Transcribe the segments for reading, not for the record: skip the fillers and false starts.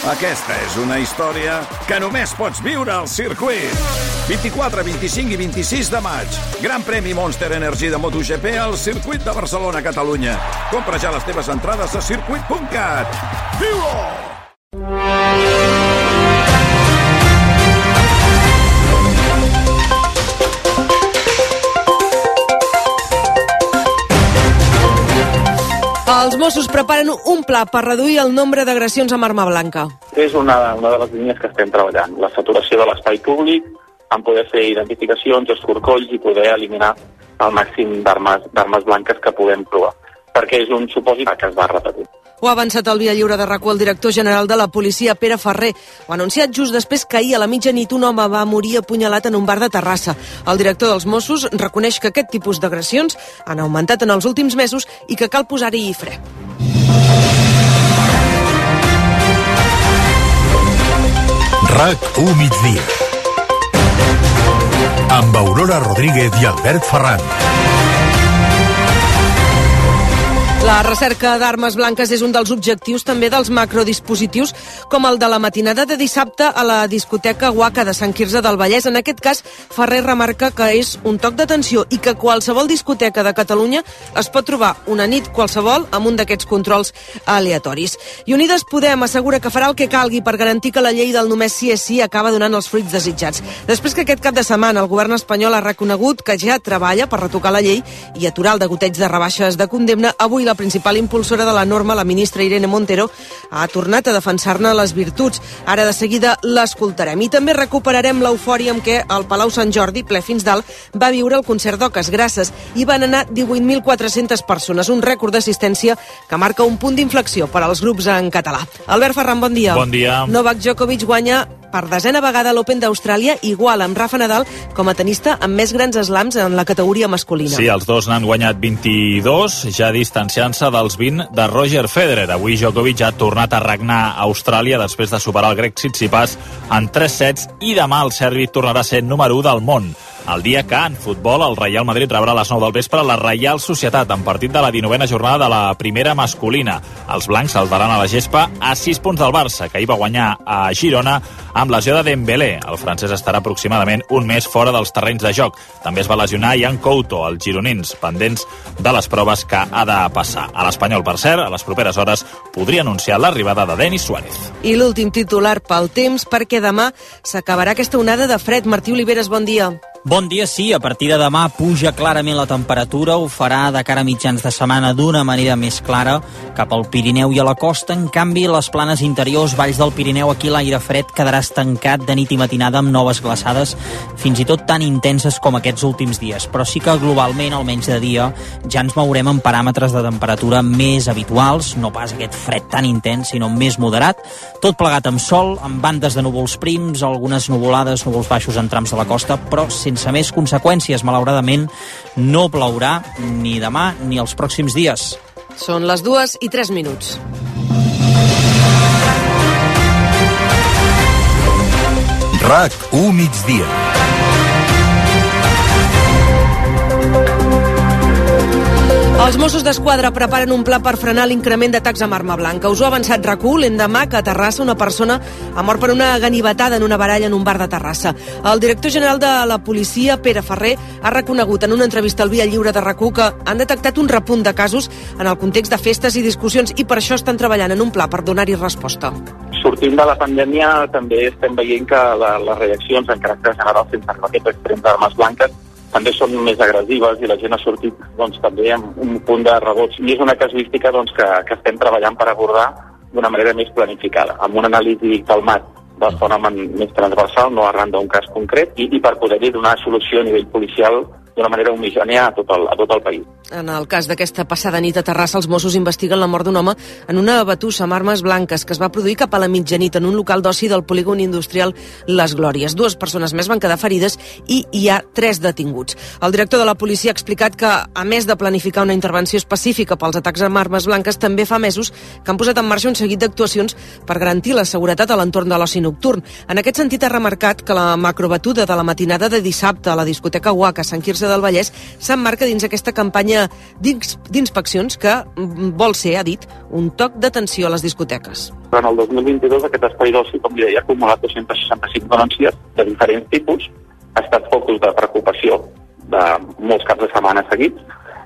Aquesta és una història que només pots viure al circuit. 24, 25 i 26 de maig. Gran premi Monster Energy de MotoGP al circuit de Barcelona, Catalunya. Compra ja les teves entrades a circuit.cat. Viu-ho! Els Mossos preparen un pla per reduir el nombre d'agressions amb arma blanca. És una de les línies que estem treballant. La saturació de l'espai públic, en poder fer identificacions, escorcolls i poder eliminar el màxim d'armes blanques que puguem trobar. Perquè és un supòsit que es va repetir. Ho ha avançat al Via Lliure de RAC1 el director general de la policia, Pere Ferrer. Ho ha anunciat just després que ahir a la mitjanit un home va morir apunyalat en un bar de Terrassa. El director dels Mossos reconeix que aquest tipus d'agressions han augmentat en els últims mesos i que cal posar-hi fre. RAC1 migdia amb Aurora Rodríguez i Albert Ferran. La recerca d'armes blanques és un dels objectius també dels macrodispositius, com el de la matinada de dissabte a la discoteca Guaca de Sant Quirze del Vallès. En aquest cas, Ferrer remarca que és un toc d'atenció i que qualsevol discoteca de Catalunya es pot trobar una nit qualsevol amb un d'aquests controls aleatoris. I Unides Podem assegura que farà el que calgui per garantir que la llei del només sí és sí acaba donant els fruits desitjats. Després que aquest cap de setmana el govern espanyol ha reconegut que ja treballa per retocar la llei i aturar el degoteig de rebaixes de condemna, avui la principal impulsora de la norma, la ministra Irene Montero, ha tornat a defensar-ne les virtuts. Ara de seguida l'escoltarem. I també recuperarem l'eufòria amb què el Palau Sant Jordi, ple fins dalt, va viure el concert d'Oques Grasses. Hi van anar 18.400 persones, un rècord d'assistència que marca un punt d'inflexió per als grups en català. Albert Ferran, bon dia. Bon dia. Novak Djokovic guanya per desena vegada l'Open d'Austràlia, igual amb Rafa Nadal com a tenista amb més grans slams en la categoria masculina. Sí, els dos n'han guanyat 22, ja distanciant-se dels 20 de Roger Federer. Avui Djokovic ha tornat a regnar a Austràlia després de superar el grec Tsitsipas en 3 sets i demà el serbi tornarà a ser número 1 del món. El dia que en futbol el Real Madrid rebrà a les 9 del vespre la Reial Societat en partit de la 19a jornada de la primera masculina. Els blancs saltaran a la gespa a 6 punts del Barça, que hi va guanyar a Girona amb lesió de Dembélé. El francès estarà aproximadament un mes fora dels terrenys de joc. També es va lesionar Ian Couto, els gironins, pendents de les proves que ha de passar. A l'Espanyol, per cert, a les properes hores podria anunciar l'arribada de Denis Suárez. I l'últim titular pel temps, perquè demà s'acabarà aquesta onada de fred. Martí Oliveres, bon dia. Bon dia, sí. A partir de demà puja clarament la temperatura. Ho farà de cara a mitjans de setmana d'una manera més clara cap al Pirineu i a la costa. En canvi, les planes interiors, valls del Pirineu, aquí l'aire fred quedarà estancat de nit i matinada amb noves glaçades, fins i tot tan intenses com aquests últims dies. Però sí que globalment, almenys de dia, ja ens mourem en paràmetres de temperatura més habituals, no pas aquest fred tan intens, sinó més moderat. Tot plegat amb sol, amb bandes de núvols prims, algunes nuvolades, núvols baixos en trams de la costa, però sense més conseqüències. Malauradament, no plourà ni demà ni els pròxims dies. Són les 2:03. RAC1 migdia. Els Mossos d'Esquadra preparen un pla per frenar l'increment d'atacs amb arma blanca. Us ho ha avançat RAC1 l'endemà que a Terrassa una persona ha mort per una ganivetada en una baralla en un bar de Terrassa. El director general de la policia, Pere Ferrer, ha reconegut en una entrevista al Via Lliure de RAC1 que han detectat un repunt de casos en el context de festes i discussions i per això estan treballant en un pla per donar-hi resposta. Sortint de la pandèmia també estem veient que les reaccions en caràcter general sense aquest extrem d'armes blanques també són més agressives i la gent ha sortit també amb un punt de rebots. I és una casuística que estem treballant per abordar d'una manera més planificada, amb un anàlisi calmat del fenomen més transversal, no arran d'un cas concret, i per poder-hi donar solució a nivell policial d'una manera homogènia a tot el país. En el cas d'aquesta passada nit a Terrassa, els Mossos investiguen la mort d'un home en una batussa amb armes blanques que es va produir cap a la mitjanit en un local d'oci del polígon industrial Les Glòries. 2 persones més van quedar ferides i hi ha 3 detinguts. El director de la policia ha explicat que, a més de planificar una intervenció específica pels atacs amb armes blanques, també fa mesos que han posat en marxa un seguit d'actuacions per garantir la seguretat a l'entorn de l'oci nocturn. En aquest sentit, ha remarcat que la macrobatuda de la matinada de dissabte a la discoteca Guaca a Sant Quirze Quirze del Vallès s'emmarca dins aquesta campanya d'inspeccions que vol ser, ha dit, un toc d'atenció a les discoteques. En el 2022 aquest espai d'oci, com li deia, ha acumulat 265 denúncies de diferents tipus, ha estat focus de preocupació de molts caps de setmana seguits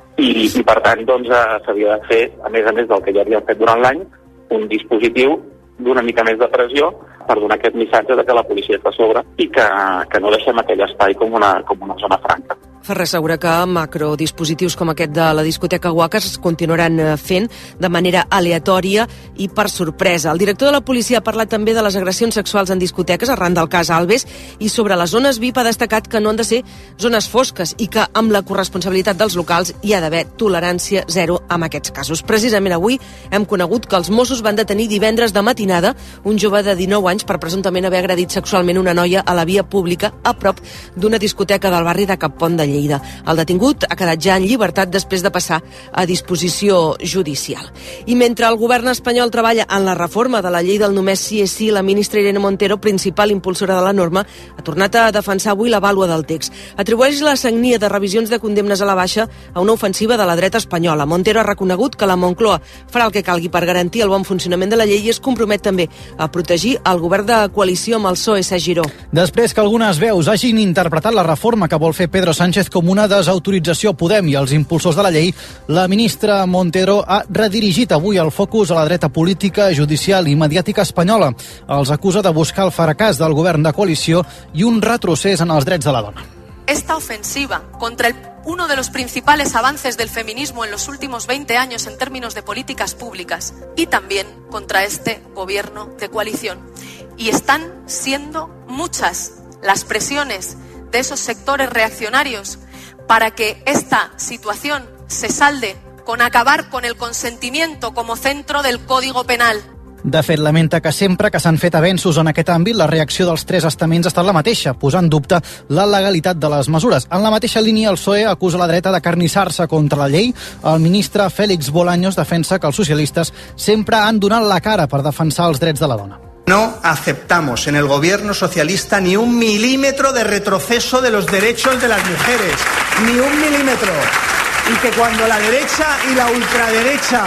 i per tant doncs, s'havia de fer, a més del que ja havíem fet durant l'any, un dispositiu d'una mica més de pressió per donar aquest missatge de que la policia està a sobre i que no deixem aquell espai com una zona franca. Ferrer assegura que macrodispositius com aquest de la discoteca Guaca es continuaran fent de manera aleatòria i per sorpresa. El director de la policia ha parlat també de les agressions sexuals en discoteques arran del cas Alves i sobre les zones VIP ha destacat que no han de ser zones fosques i que amb la corresponsabilitat dels locals hi ha d'haver tolerància zero amb aquests casos. Precisament avui hem conegut que els Mossos van detenir divendres de matinada un jove de 19 anys per presumptament haver agredit sexualment una noia a la via pública a prop d'una discoteca del barri de Cappont de Lleida. El detingut ha quedat ja en llibertat després de passar a disposició judicial. I mentre el govern espanyol treballa en la reforma de la llei del només sí és sí, la ministra Irene Montero, principal impulsora de la norma, ha tornat a defensar avui la vàlua del text. Atribueix la sagnia de revisions de condemnes a la baixa a una ofensiva de la dreta espanyola. Montero ha reconegut que la Moncloa farà el que calgui per garantir el bon funcionament de la llei i es compromet també a protegir el govern de coalició amb el PSOE, Sergi Giró. Després que algunes veus hagin interpretat la reforma que vol fer Pedro Sánchez com una desautorització a Podem i als impulsors de la llei, la ministra Montero ha redirigit avui el focus a la dreta política, judicial i mediàtica espanyola. Els acusa de buscar el fracàs del govern de coalició i un retrocés en els drets de la dona. Esta ofensiva contra uno de los principales avances del feminismo en los últimos 20 años en términos de políticas públicas y también contra este gobierno de coalición. Y están siendo muchas las presiones de esos sectores reaccionarios para que esta situación se salde con acabar con el consentimiento como centro del Código Penal. De fet, lamenta que sempre que s'han fet avenços en aquest àmbit, la reacció dels tres estaments ha estat la mateixa, posant en dubte la legalitat de les mesures. En la mateixa línia, el PSOE acusa la dreta de carnissar-se contra la llei. El ministre Félix Bolaños defensa que els socialistes sempre han donat la cara per defensar els drets de la dona. No aceptamos en el gobierno socialista ni un milímetro de retroceso de los derechos de las mujeres. Ni un milímetro. Y que cuando la derecha y la ultraderecha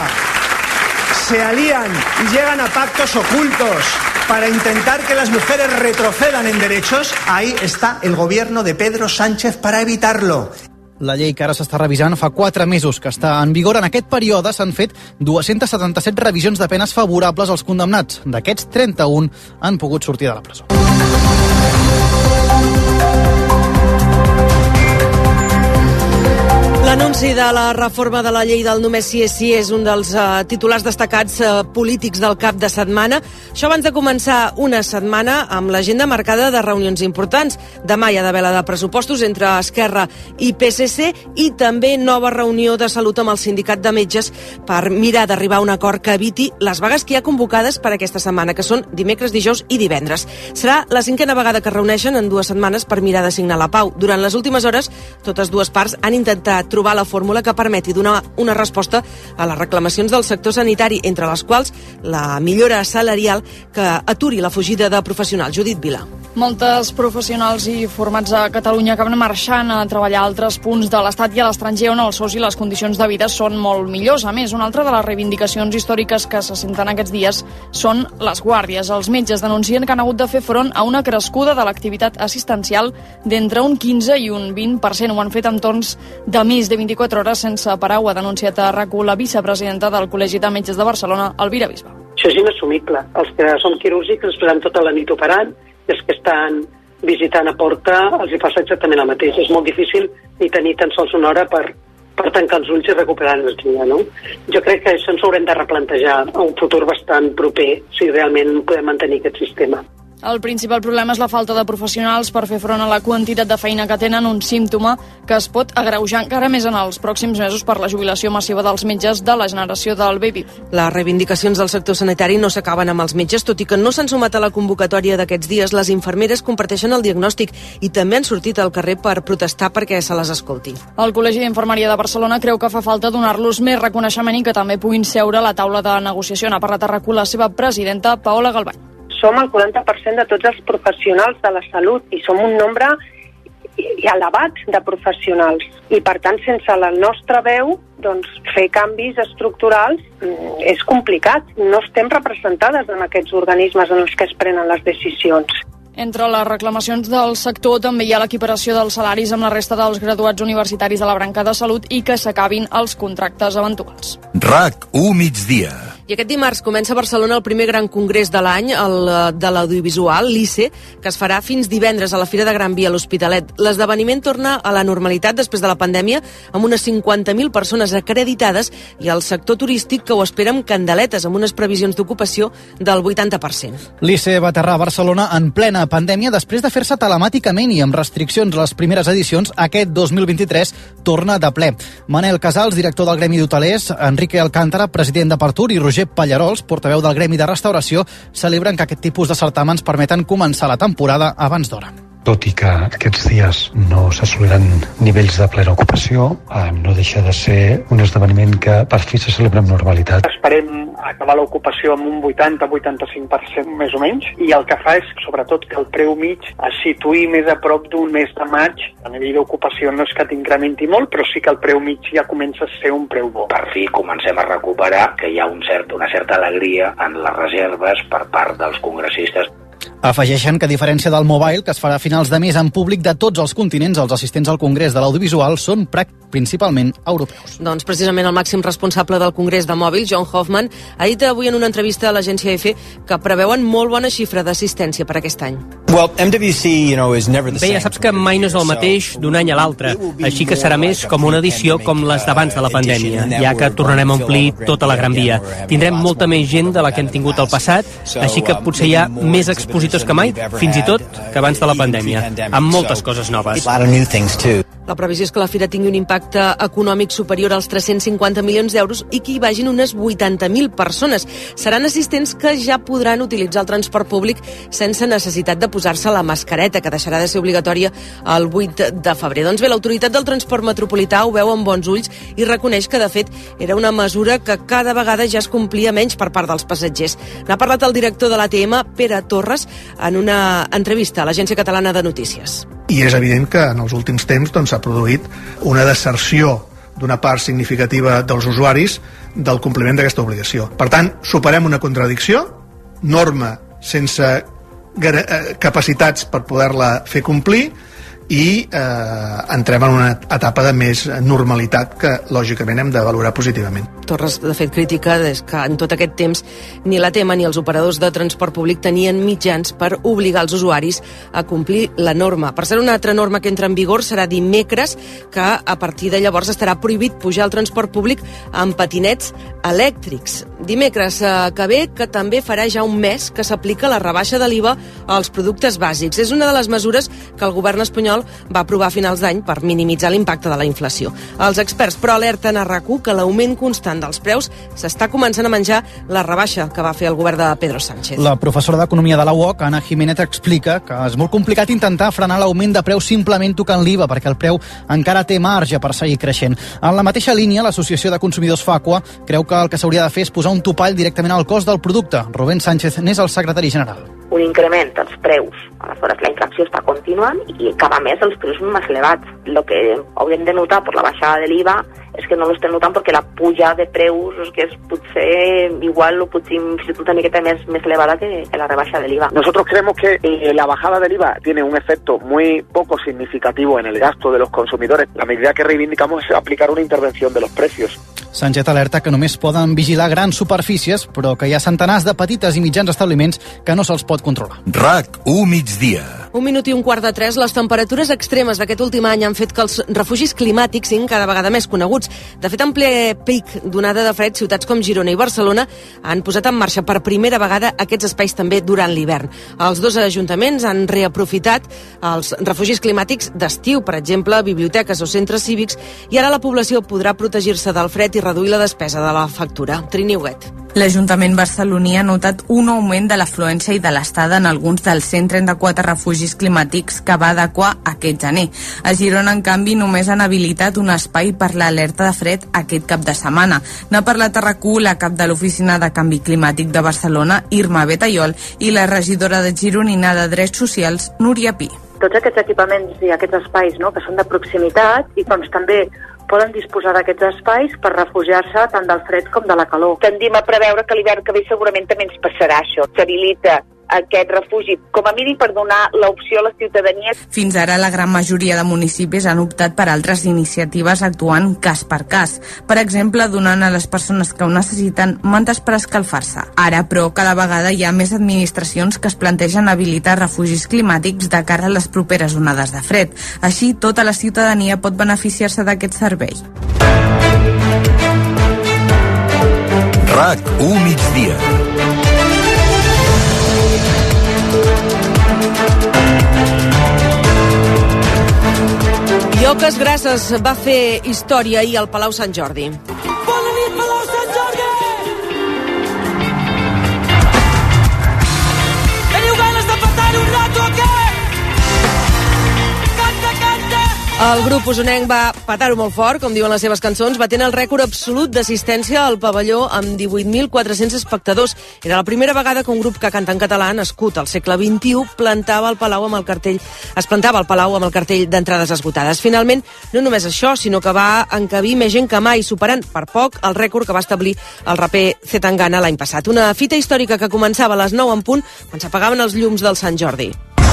se alían y llegan a pactos ocultos para intentar que las mujeres retrocedan en derechos, ahí está el gobierno de Pedro Sánchez para evitarlo. La llei que ara s'està revisant fa 4 mesos que està en vigor. En aquest període s'han fet 277 revisions de penes favorables als condemnats. D'aquests, 31 han pogut sortir de la presó. L'anunci de la reforma de la llei del només sí és sí és un dels titulars destacats polítics del cap de setmana. Això abans de començar una setmana amb l'agenda marcada de reunions importants. Demà hi ha d'haver la de pressupostos entre Esquerra i PSC i també nova reunió de salut amb el sindicat de metges per mirar d'arribar a un acord que eviti les vagues que hi ha convocades per aquesta setmana, que són dimecres, dijous i divendres. Serà la 5a vegada que es reuneixen en 2 setmanes per mirar de signar la pau. Durant les últimes hores, totes dues parts han intentat trobar la fórmula que permeti donar una resposta a les reclamacions del sector sanitari, entre les quals la millora salarial que aturi la fugida de professionals. Judit Vila. Moltes professionals i formats a Catalunya acaben marxant a treballar a altres punts de l'Estat i a l'estranger on els sous i les condicions de vida són molt millors. A més, una altra de les reivindicacions històriques que se senten aquests dies són les guàrdies. Els metges denuncien que han hagut de fer front a una crescuda de l'activitat assistencial d'entre un 15 i un 20%. Ho han fet en torns de més de 24 hores sense parar. Ho ha denunciat a RAC1 la vicepresidenta del Col·legi de Metges de Barcelona, Elvira Bisbal. Això és inassumible. Els que som quirúrgics ens posem tota la nit operant, i els que estan visitant a porta els hi passa exactament el mateix. És molt difícil ni tenir tan sols una hora per tancar els ulls i recuperar energia, no? Jo crec que això ens haurem de replantejar a un futur bastant proper si realment podem mantenir aquest sistema. El principal problema és la falta de professionals per fer front a la quantitat de feina que tenen, un símptoma que es pot agreujar encara més en els pròxims mesos per la jubilació massiva dels metges de la generació del baby. Les reivindicacions del sector sanitari no s'acaben amb els metges, tot i que no s'han sumat a la convocatòria d'aquests dies. Les infermeres comparteixen el diagnòstic i també han sortit al carrer per protestar perquè se les escolti. El Col·legi d'Infermeria de Barcelona creu que fa falta donar-los més reconeixement i que també puguin seure a la taula de negociació. N'ha parlat a RAC1 la seva presidenta, Paola Galvany. Som el 40% de tots els professionals de la salut i som un nombre elevat de professionals. I, per tant, sense la nostra veu, doncs, fer canvis estructurals és complicat. No estem representades en aquests organismes en els que es prenen les decisions. Entre les reclamacions del sector també hi ha l'equiparació dels salaris amb la resta dels graduats universitaris de la branca de salut i que s'acabin els contractes eventuals. RAC1 migdia. I aquest dimarts comença a Barcelona el primer gran congrés de l'any, el de l'audiovisual, l'ICE, que es farà fins divendres a la Fira de Gran Via a l'Hospitalet. L'esdeveniment torna a la normalitat després de la pandèmia, amb unes 50.000 persones acreditades i el sector turístic que ho espera amb candeletes, amb unes previsions d'ocupació del 80%. L'ICE va aterrar a Barcelona en plena pandèmia després de fer-se telemàticament i amb restriccions a les primeres edicions. Aquest 2023 torna de ple. Manel Casals, director del Gremi d'Hotelers, Enrique Alcántara, president d'Apertur, i Roger Pallarols, portaveu del Gremi de Restauració, celebren que aquest tipus de certàmens permeten començar la temporada abans d'hora. Tot i que aquests dies no s'assoliran nivells de plena ocupació, no deixa de ser un esdeveniment que per fi se celebra amb normalitat. Esperem acabar l'ocupació amb un 80-85% més o menys, i el que fa és, sobretot, que el preu mig es situï més a prop d'un mes de maig. A nivell d'ocupació no és que t'incrementi molt, però sí que el preu mig ja comença a ser un preu bo. Per fi comencem a recuperar que hi ha una certa alegria en les reserves per part dels congressistes. Afegeixen que, a diferència del Mobile, que es farà a finals de mes en públic de tots els continents, els assistents al Congrés de l'Audiovisual són principalment europeus. Doncs precisament el màxim responsable del Congrés de Mòbil, John Hoffman, ha dit avui en una entrevista a l'agència EFE que preveuen molt bona xifra d'assistència per aquest any. Bé, ja saps que mai no és el mateix d'un any a l'altre, així que serà més com una edició com les d'abans de la pandèmia, ja que tornarem a omplir tota la Gran Via. Tindrem molta més gent de la que hem tingut al passat, així que potser hi ha més expositors que mai, fins i tot que abans de la pandèmia, amb moltes coses noves. La previsió és que la fira tingui un impacte econòmic superior als 350 milions d'euros i que hi vagin unes 80.000 persones. Seran assistents que ja podran utilitzar el transport públic sense necessitat de posar-se la mascareta, que deixarà de ser obligatòria el 8 de febrer. Doncs bé, l'autoritat del transport metropolità ho veu amb bons ulls i reconeix que, de fet, era una mesura que cada vegada ja es complia menys per part dels passatgers. N'ha parlat el director de l'ATM, Pere Torres, en una entrevista a l'Agència Catalana de Notícies. I és evident que en els últims temps s'ha produït una deserció d'una part significativa dels usuaris del compliment d'aquesta obligació. Per tant, superem una contradicció, norma sense capacitats per poder-la fer complir, i entrem en una etapa de més normalitat que, lògicament, hem de valorar positivament. Torres, de fet, critica que en tot aquest temps ni l'ATM ni els operadors de transport públic tenien mitjans per obligar els usuaris a complir la norma. Per ser una altra norma que entra en vigor serà dimecres, que a partir de llavors estarà prohibit pujar al transport públic amb patinets elèctrics. Dimecres que ve, que també farà ja un mes que s'aplica la rebaixa de l'IVA als productes bàsics. És una de les mesures que el govern espanyol va aprovar a finals d'any per minimitzar l'impacte de la inflació. Els experts, però, alerten a RAC1 que l'augment constant dels preus s'està començant a menjar la rebaixa que va fer el govern de Pedro Sánchez. La professora d'Economia de la UOC, Ana Jiménez, explica que és molt complicat intentar frenar l'augment de preus simplement tocant l'IVA, perquè el preu encara té marge per seguir creixent. En la mateixa línia, l'Associació de Consumidors FACUA creu que el que s'hauria de fer és posar un topall directament al cost del producte. Rubén Sánchez n'és el secretari general. Un increment dels preus, aleshores la inflació està continuant i cada mes els preus són més elevats. El que hauríem de notar per la baixada de l'IVA és que no lo estem notant perquè la puja de preus és que és potser igual o potser fins i tot una miqueta més elevada que la rebaixa del IVA. Nosotros creemos que la bajada del IVA tiene un efecto muy poco significativo en el gasto de los consumidores. La medida que reivindicamos es aplicar una intervención de los precios. Sánchez alerta que només poden vigilar grans superfícies, però que hi ha centenars de petites i mitjans establiments que no se'ls pot controlar. RAC1 migdia. 1 minut i un quart de 3, les temperatures extremes d'aquest últim any han fet que els refugis climàtics siguin cada vegada més coneguts. De fet, en ple pic d'onada de fred, ciutats com Girona i Barcelona han posat en marxa per primera vegada aquests espais també durant l'hivern. Els dos ajuntaments han reaprofitat els refugis climàtics d'estiu, per exemple, biblioteques o centres cívics, i ara la població podrà protegir-se del fred i reduir la despesa de la factura. Trini Huguet. L'Ajuntament barceloní ha notat un augment de l'afluència i de l'estada en alguns dels 134 refugis climàtics que va adequar aquest gener. A Girona, en canvi, només han habilitat un espai per l'alerta de fred aquest cap de setmana. N'ha parlat a RAC1 la cap de l'Oficina de Canvi Climàtic de Barcelona, Irma Betallol, i la regidora de Gironina de Drets Socials, Núria Pi. tots aquests equipaments i aquests espais, no?, que són de proximitat i doncs també poden disposar d'aquests espais per refugiar-se tant del fred com de la calor. Tendim a preveure que l'hivern que ve segurament també ens passarà això. S'habilita aquest refugi, com a mínim per donar l'opció a la ciutadania. Fins ara, la gran majoria de municipis han optat per altres iniciatives actuant cas per cas. Per exemple, donant a les persones que ho necessiten mantes per escalfar-se. Ara, però, cada vegada hi ha més administracions que es plantegen habilitar refugis climàtics de cara a les properes onades de fred. Així, tota la ciutadania pot beneficiar-se d'aquest servei. RAC1 migdia. Lloques Grasses va fer història ahir al Palau Sant Jordi. Bona nit, Palau Sant Jordi! Teniu ganes de petar un rato o què? Canta, canta! El grup usonenc va petar-ho molt fort, com diuen les seves cançons, batent el rècord absolut d'assistència al pavelló amb 18.400 espectadors. Era la primera vegada que un grup que canta en català, nascut al segle XXI, es plantava al Palau amb el cartell d'entrades esgotades. Finalment, no només això, sinó que va encabir més gent que mai, superant per poc el rècord que va establir el raper Zetangana l'any passat. Una fita històrica que començava a les 9 en punt, quan s'apagaven els llums del Sant Jordi.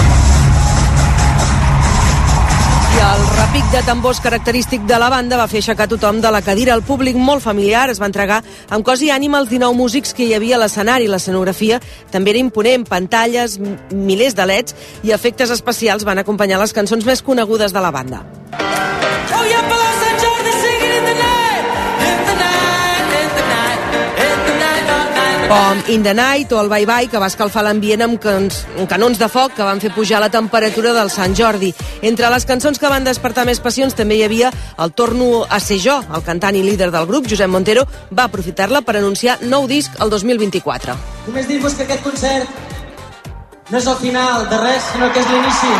I el repic de tambors característic de la banda va fer aixecar tothom de la cadira. El públic, molt familiar, es va entregar amb cos i ànima els 19 músics que hi havia a l'escenari. L'escenografia també era imponent, pantalles, milers de leds i efectes especials van acompanyar les cançons més conegudes de la banda. Oh, yeah, Palau Sant Jordi, singing in the night, in the night, in the night, in the night, all night. Com In the Night o el Bye Bye, que va escalfar l'ambient amb canons de foc que van fer pujar la temperatura del Sant Jordi. Entre les cançons que van despertar més passions també hi havia el Torno a ser jo. El cantant i líder del grup, Josep Montero, va aprofitar-la per anunciar nou disc el 2024. Només dir-vos que aquest concert no és el final de res, sinó que és l'inici.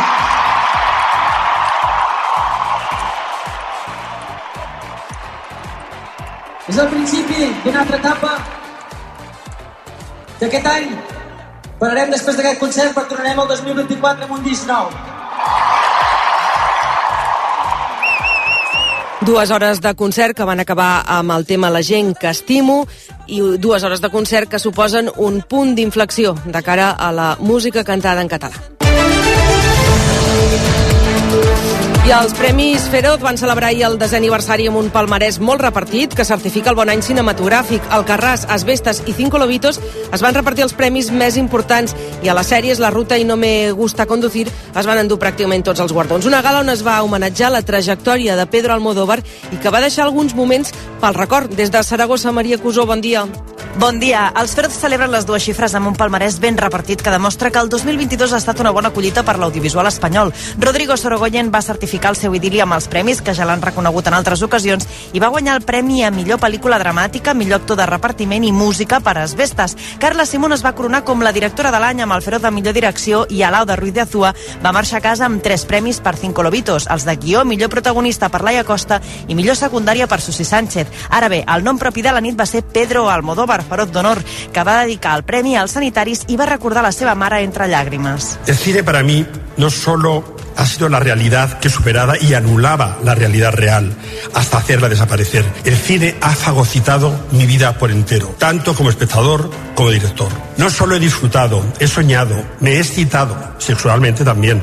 És el principi d'una altra etapa d'aquest any. Pararem després d'aquest concert per tornarem el 2024 amb un disc nou. 2 hores de concert que van acabar amb el tema La gent que estimo i 2 hores de concert que suposen un punt d'inflexió de cara a la música cantada en català. I els Premis Feroz van celebrar ahir el 10è aniversari amb un palmarès molt repartit que certifica el bon any cinematogràfic. Alcarràs, Asbestas i Cinco Lobitos es van repartir els premis més importants i a les sèries La Ruta i No me gusta conducir es van endur pràcticament tots els guardons. Una gala on es va homenatjar la trajectòria de Pedro Almodóvar i que va deixar alguns moments pel record. Des de Saragossa, Maria Cusó, bon dia. Bon dia. Els Feroz celebren les 2 xifres amb un palmarès ben repartit que demostra que el 2022 ha estat una bona collita per l'audiovisual espanyol. Rodrigo Sorogoyen va certificar el seu idili amb els premis, que ja l'han reconegut en altres ocasions, i va guanyar el premi a millor pel·lícula dramàtica, millor actor de repartiment i música per Asbestas. Carla Simón es va coronar com la directora de l'any amb el Feroz de millor direcció i Alauda Ruiz de Azúa va marxar a casa amb 3 premis per Cinco Lobitos, els de guió, millor protagonista per Laia Costa i millor secundària per Susi Sánchez. Ara bé, el nom propi de la nit va ser Pedro Almodóvar, Feroz d'Honor, que va dedicar el premi als sanitaris i va recordar la seva mare entre llàgrimes. El cine para mí no solo ha sido la realidad que superaba y anulaba la realidad real hasta hacerla desaparecer. El cine ha fagocitado mi vida por entero, tanto como espectador como director. No solo he disfrutado, he soñado, me he excitado sexualmente también.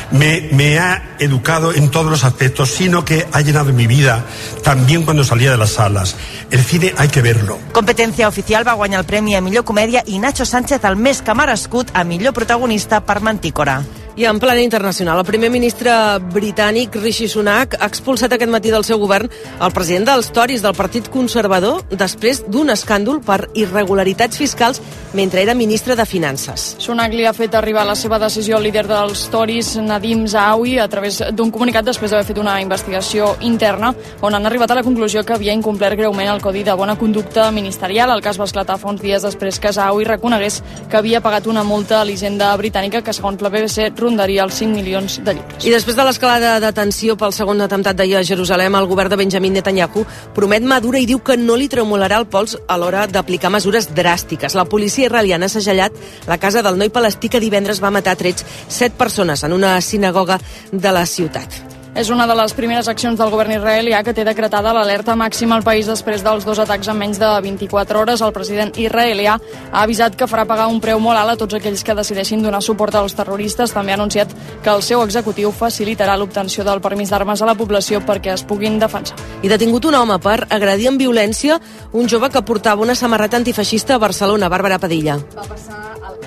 Me ha educado en todos los aspectos, sino que ha llenado mi vida también cuando salía de las salas. El cine hay que verlo. Competència oficial va guanyar el premi a millor comèdia i Nacho Sánchez el més que merescut a millor protagonista per Mantícora. I en plana internacional, el primer ministre britànic Rishi Sunak ha expulsat aquest matí del seu govern el president dels Tories del Partit Conservador després d'un escàndol per irregularitats fiscals mentre era ministre de Finances. Sunak li ha fet arribar la seva decisió al líder dels Tories, Nadim Zahawi, a través d'un comunicat després d'haver fet una investigació interna on han arribat a la conclusió que havia incomplert greument el Codi de Bona Conducta Ministerial. El cas va esclatar fa uns dies després que Zahawi reconegués que havia pagat una multa a l'Hisenda britànica que, segons la BBC, rondaria els 5 milions de lliures. I després de l'escalada de tensió pel segon atemptat d'ahir a Jerusalem, el govern de Benjamin Netanyahu promet mà dura i diu que no li tremolarà el pols a l'hora d'aplicar mesures dràstiques. La policia israeliana ha segellat la casa del noi palestí que divendres va matar a trets 7 persones en una sinagoga de la ciutat. És una de les primeres accions del govern israelià que té decretada l'alerta màxima al país després dels 2 atacs en menys de 24 hores. El president israelià ha avisat que farà pagar un preu molt alt a tots aquells que decideixin donar suport als terroristes. També ha anunciat que el seu executiu facilitarà l'obtenció del permís d'armes a la població perquè es puguin defensar. I detingut un home per agredir amb violència un jove que portava una samarreta antifeixista a Barcelona. Bàrbara Padilla. Va passar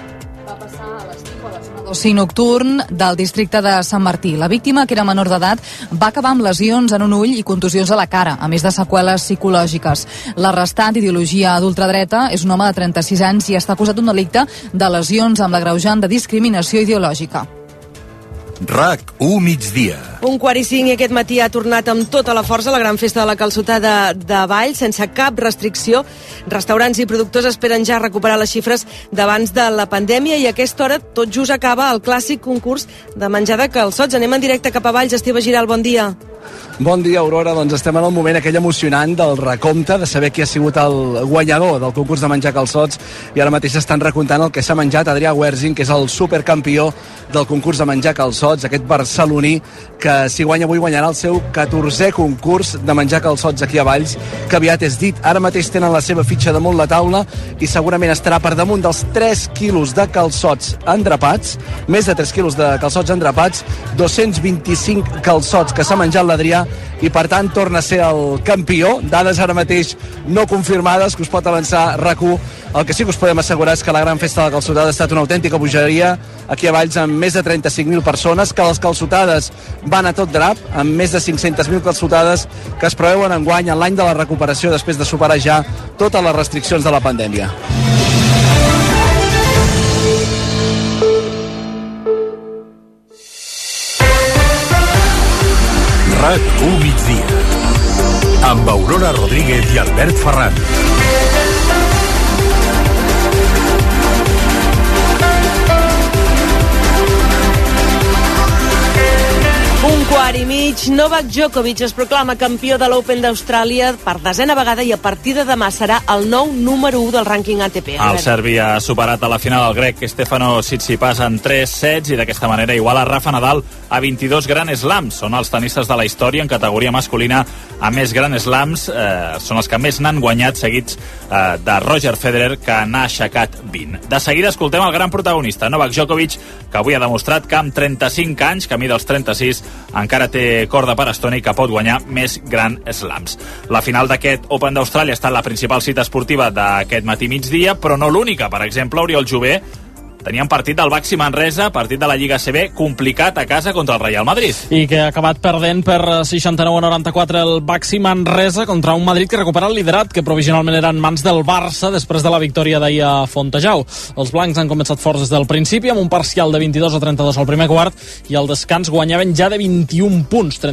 d'oci nocturn del districte de Sant Martí. La víctima, que era menor d'edat, va acabar amb lesions en un ull i contusions a la cara, a més de seqüeles psicològiques. L'arrestat, d'ideologia d'ultradreta, és un home de 36 anys i està acusat d'un delicte de lesions amb l'agreujant de discriminació ideològica. RAC1 migdia. 1:45 i aquest matí ha tornat amb tota la força la gran festa de la calçotada de Valls, sense cap restricció. Restaurants i productors esperen ja recuperar les xifres d'abans de la pandèmia i a aquesta hora tot just acaba el clàssic concurs de menjar de calçots. Anem en directe cap a Valls. Esteve Giral, bon dia. Bon dia, Aurora. Doncs estem en el moment aquell emocionant del recompte, de saber qui ha sigut el guanyador del concurs de menjar calçots, i ara mateix estan recomptant el que s'ha menjat Adrià Werzing, que és el supercampió del concurs de menjar calçots, aquest barceloní que si guanya avui guanyarà el seu 14è concurs de menjar calçots aquí a Valls, que aviat és dit. Ara mateix tenen la seva fitxa damunt la taula i segurament estarà per damunt dels 3 quilos de calçots endrapats, més de 3 quilos de calçots endrapats, 225 calçots que s'ha menjat l'Adrià, i per tant torna a ser el campió. Dades ara mateix no confirmades que us pot avançar RAC1. El que sí que us podem assegurar és que la gran festa de la calçotada ha estat una autèntica bogeria aquí a Valls, amb més de 35.000 persones, que les calçotades van a tot drap, amb més de 500.000 calçotades que es preveuen enguany, en l'any de la recuperació, després de superar ja totes les restriccions de la pandèmia. RAC1 migdia amb Aurora Rodríguez i Albert Ferran. Un quart i mig, Novak Djokovic es proclama campió de l'Open d'Austràlia per 10ª vegada i a partir de demà serà el nou número 1 del rànquing ATP. El serbi ha superat a la final el grec Stefano Tsitsipas en 3 sets i d'aquesta manera iguala Rafa Nadal a 22 Grand Slams. Són els tenistes de la història en categoria masculina a més Grand Slams, són els que més n'han guanyat, seguits de Roger Federer, que n'ha aixecat 20. De seguida escoltem el gran protagonista, Novak Djokovic, que avui ha demostrat que amb 35 anys, camí dels 36, encara té corda per estona i que pot guanyar més Grand Slams. La final d'aquest Open d'Austràlia ha estat la principal cita esportiva d'aquest matí migdia, però no l'única. Per exemple, Oriol Jové tenien partit del Baxi Manresa, partit de la Lliga CB, complicat a casa contra el Real Madrid. I que ha acabat perdent per 69-94 el Baxi Manresa contra un Madrid que recupera el liderat, que provisionalment era en mans del Barça després de la victòria d'ahir a Fontejau. Els blancs han començat forts des del principi, amb un parcial de 22-32 al primer quart, i al descans guanyaven ja de 21 punts,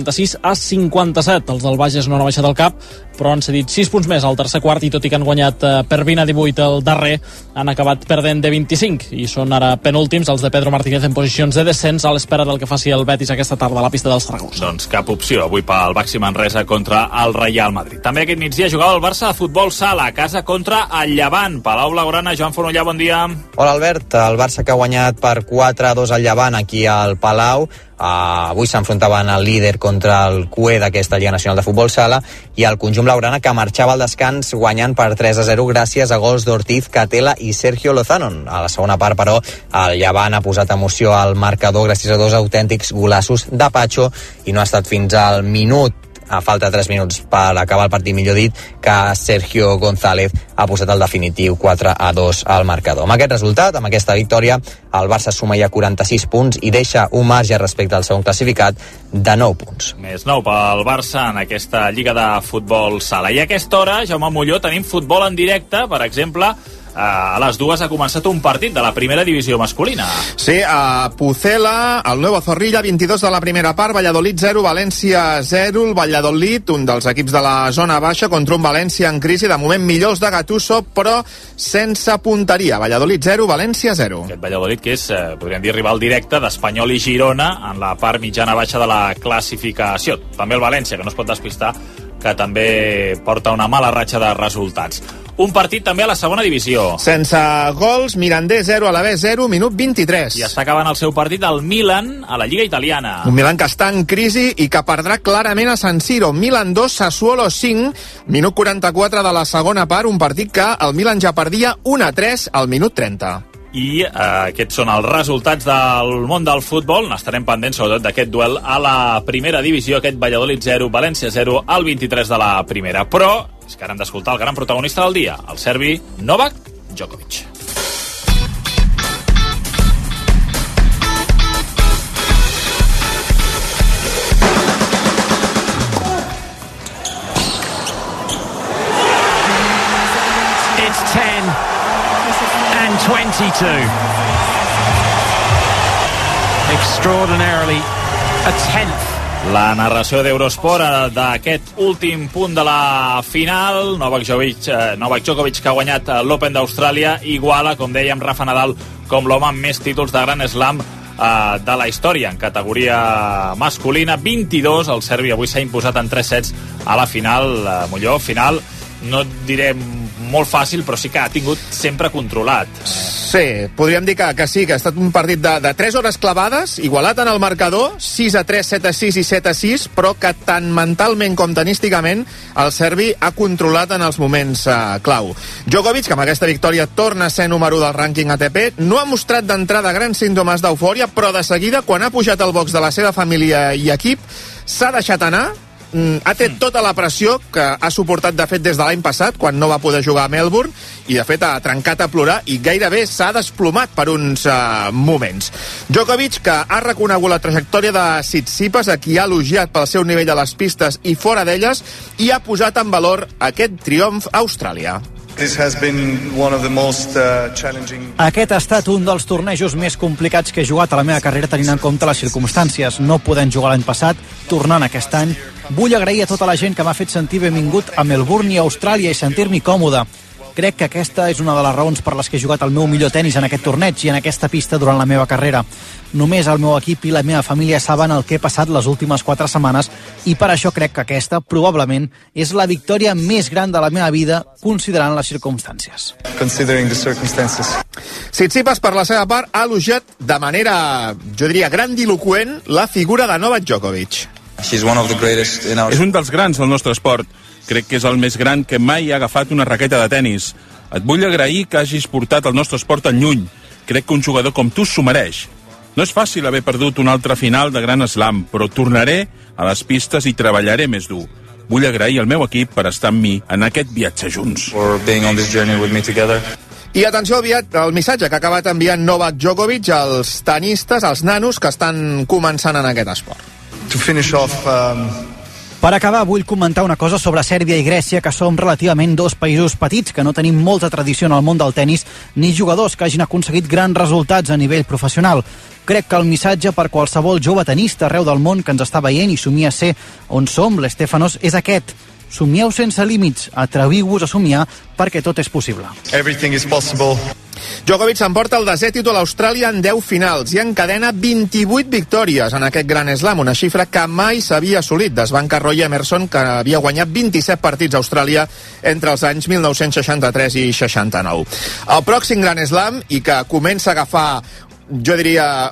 36-57. Els del Bages no han baixat el cap, però han cedit 6 punts més al tercer quart, i tot i que han guanyat per 20-18 el darrer, han acabat perdent de 25, i són ara penúltims els de Pedro Martínez en posicions de descens a l'espera del que faci el Betis aquesta tarda a la pista del Saragossa. Doncs cap opció avui pel Baxi Manresa contra el Real Madrid. També aquest migdia jugava el Barça a futbol sala a casa contra el Llevant. Palau Blaugrana, Joan Fonollà, bon dia. Hola Albert, el Barça que ha guanyat per 4-2 al Llevant aquí al Palau. Avui s'enfrontaven el líder contra el cué d'aquesta Lliga Nacional de Futbol Sala i el conjunt blaugrana, que marxava al descans guanyant per 3-0 gràcies a gols d'Ortiz, Catela i Sergio Lozano. A la segona part, però, el Llevant ha posat emoció al marcador gràcies a 2 autèntics golassos de Pacho, i no ha estat fins al minut, a falta de 3 minuts per acabar el partit, millor dit, que Sergio González ha posat el definitiu 4-2 al marcador. Amb aquest resultat, amb aquesta victòria, el Barça suma ja 46 punts i deixa un marge respecte al segon classificat de 9 punts. Més 9 pel Barça en aquesta Lliga de Futbol Sala. I a aquesta hora, Jaume Molló, tenim futbol en directe, per exemple, a les 2 ha començat un partit de la primera divisió masculina. Sí, a Pucela, el Nuevo Zorrilla, 22 de la primera part, Valladolid 0, València 0, el Valladolid, un dels equips de la zona baixa, contra un València en crisi, de moment millor els de Gattuso, però sense punteria. Valladolid 0, València 0. Aquest Valladolid que és, podríem dir, rival directe d'Espanyol i Girona en la part mitjana-baixa de la classificació. També el València, que no es pot despistar, que també porta una mala ratxa de resultats. Un partit també a la segona divisió. Sense gols, Mirandés 0, Alavés 0, minut 23. I està acabant el seu partit al Milan a la Lliga Italiana. Un Milan que està en crisi i que perdrà clarament a San Siro. Milan 2, Sassuolo 5, minut 44 de la segona part, un partit que el Milan ja perdia 1-3 al minut 30. I aquests són els resultats del món del futbol. N'estarem pendents sobretot d'aquest duel a la primera divisió, aquest Valladolid 0, València 0, al 23 de la primera. Però és que ara hem d'escoltar el gran protagonista del dia, el serbi Novak Djokovic. It's 10 and 22. Extraordinarily, a tenth. La narració d'Eurosport d'aquest últim punt de la final. Novak Djokovic, que ha guanyat l'Open d'Austràlia, iguala, com dèiem, Rafa Nadal com l'home amb més títols de Grand Slam de la història en categoria masculina. 22, el serbi avui s'ha imposat en 3 sets a la final. Molló, final, no diré molt fàcil, però sí que ha tingut sempre controlat. Sí, podríem dir que sí, que ha estat un partit de 3 hores clavades, igualat en el marcador, 6-3, 7-6 i 7-6, però que tant mentalment com tenísticament el serbi ha controlat en els moments clau. Djokovic, que amb aquesta victòria torna a ser número 1 del rànquing ATP, no ha mostrat d'entrada grans símptomes d'eufòria, però de seguida, quan ha pujat al box de la seva família i equip, s'ha deixat anar, ha tret tota la pressió que ha suportat de fet des de l'any passat, quan no va poder jugar a Melbourne, i de fet ha trencat a plorar i gairebé s'ha desplomat per uns moments. Djokovic, que ha reconegut la trajectòria de Tsitsipas, a qui ha elogiat pel seu nivell a les pistes i fora d'elles, i ha posat en valor aquest triomf a Austràlia. Aquest ha estat un dels tornejos més complicats que he jugat a la meva carrera, tenint en compte les circumstàncies. No podent jugar l'any passat, tornant aquest any. Vull agrair a tota la gent que m'ha fet sentir benvingut a Melbourne i a Austràlia i sentir-m'hi còmode. Crec que aquesta és una de les raons per les que he jugat el meu millor tenis en aquest torneig i en aquesta pista durant la meva carrera. Només el meu equip i la meva família saben el que he passat les últimes 4 setmanes i per això crec que aquesta, probablement, és la victòria més gran de la meva vida, considerant les circumstàncies. Tsitsipas, per la seva part, ha elogiat de manera, jo diria, grandiloqüent la figura de Novak Djokovic. És un dels grans del nostre esport. Crec que és el més gran que mai ha agafat una raqueta de tennis. Et vull agrair que hagis portat el nostre esport en lluny. Crec que un jugador com tu s'ho mereix. No és fàcil haver perdut una altra final de Grand Slam, però tornaré a les pistes i treballaré més dur. Vull agrair al meu equip per estar amb mi en aquest viatge junts. I atenció al missatge que ha acabat enviant Novak Djokovic als tenistes, als nanos que estan començant en aquest esport. Per acabar, vull comentar una cosa sobre Sèrbia i Grècia, que som relativament 2 països petits, que no tenim molta tradició en el món del tennis, ni jugadors que hagin aconseguit grans resultats a nivell professional. Crec que el missatge per qualsevol jove tenista arreu del món que ens està veient i somia ser on som, l'Stefanos, és aquest. Somieu sense límits, atreviu-vos a somiar perquè tot és possible. Djokovic s'emporta el 10è títol a Austràlia en 10 finals i encadena 28 victòries en aquest Grand Slam, una xifra que mai s'havia assolit. Desbanca Roy Emerson, que havia guanyat 27 partits a Austràlia entre els anys 1963 i 69. El pròxim Grand Slam, i que comença a agafar, jo diria,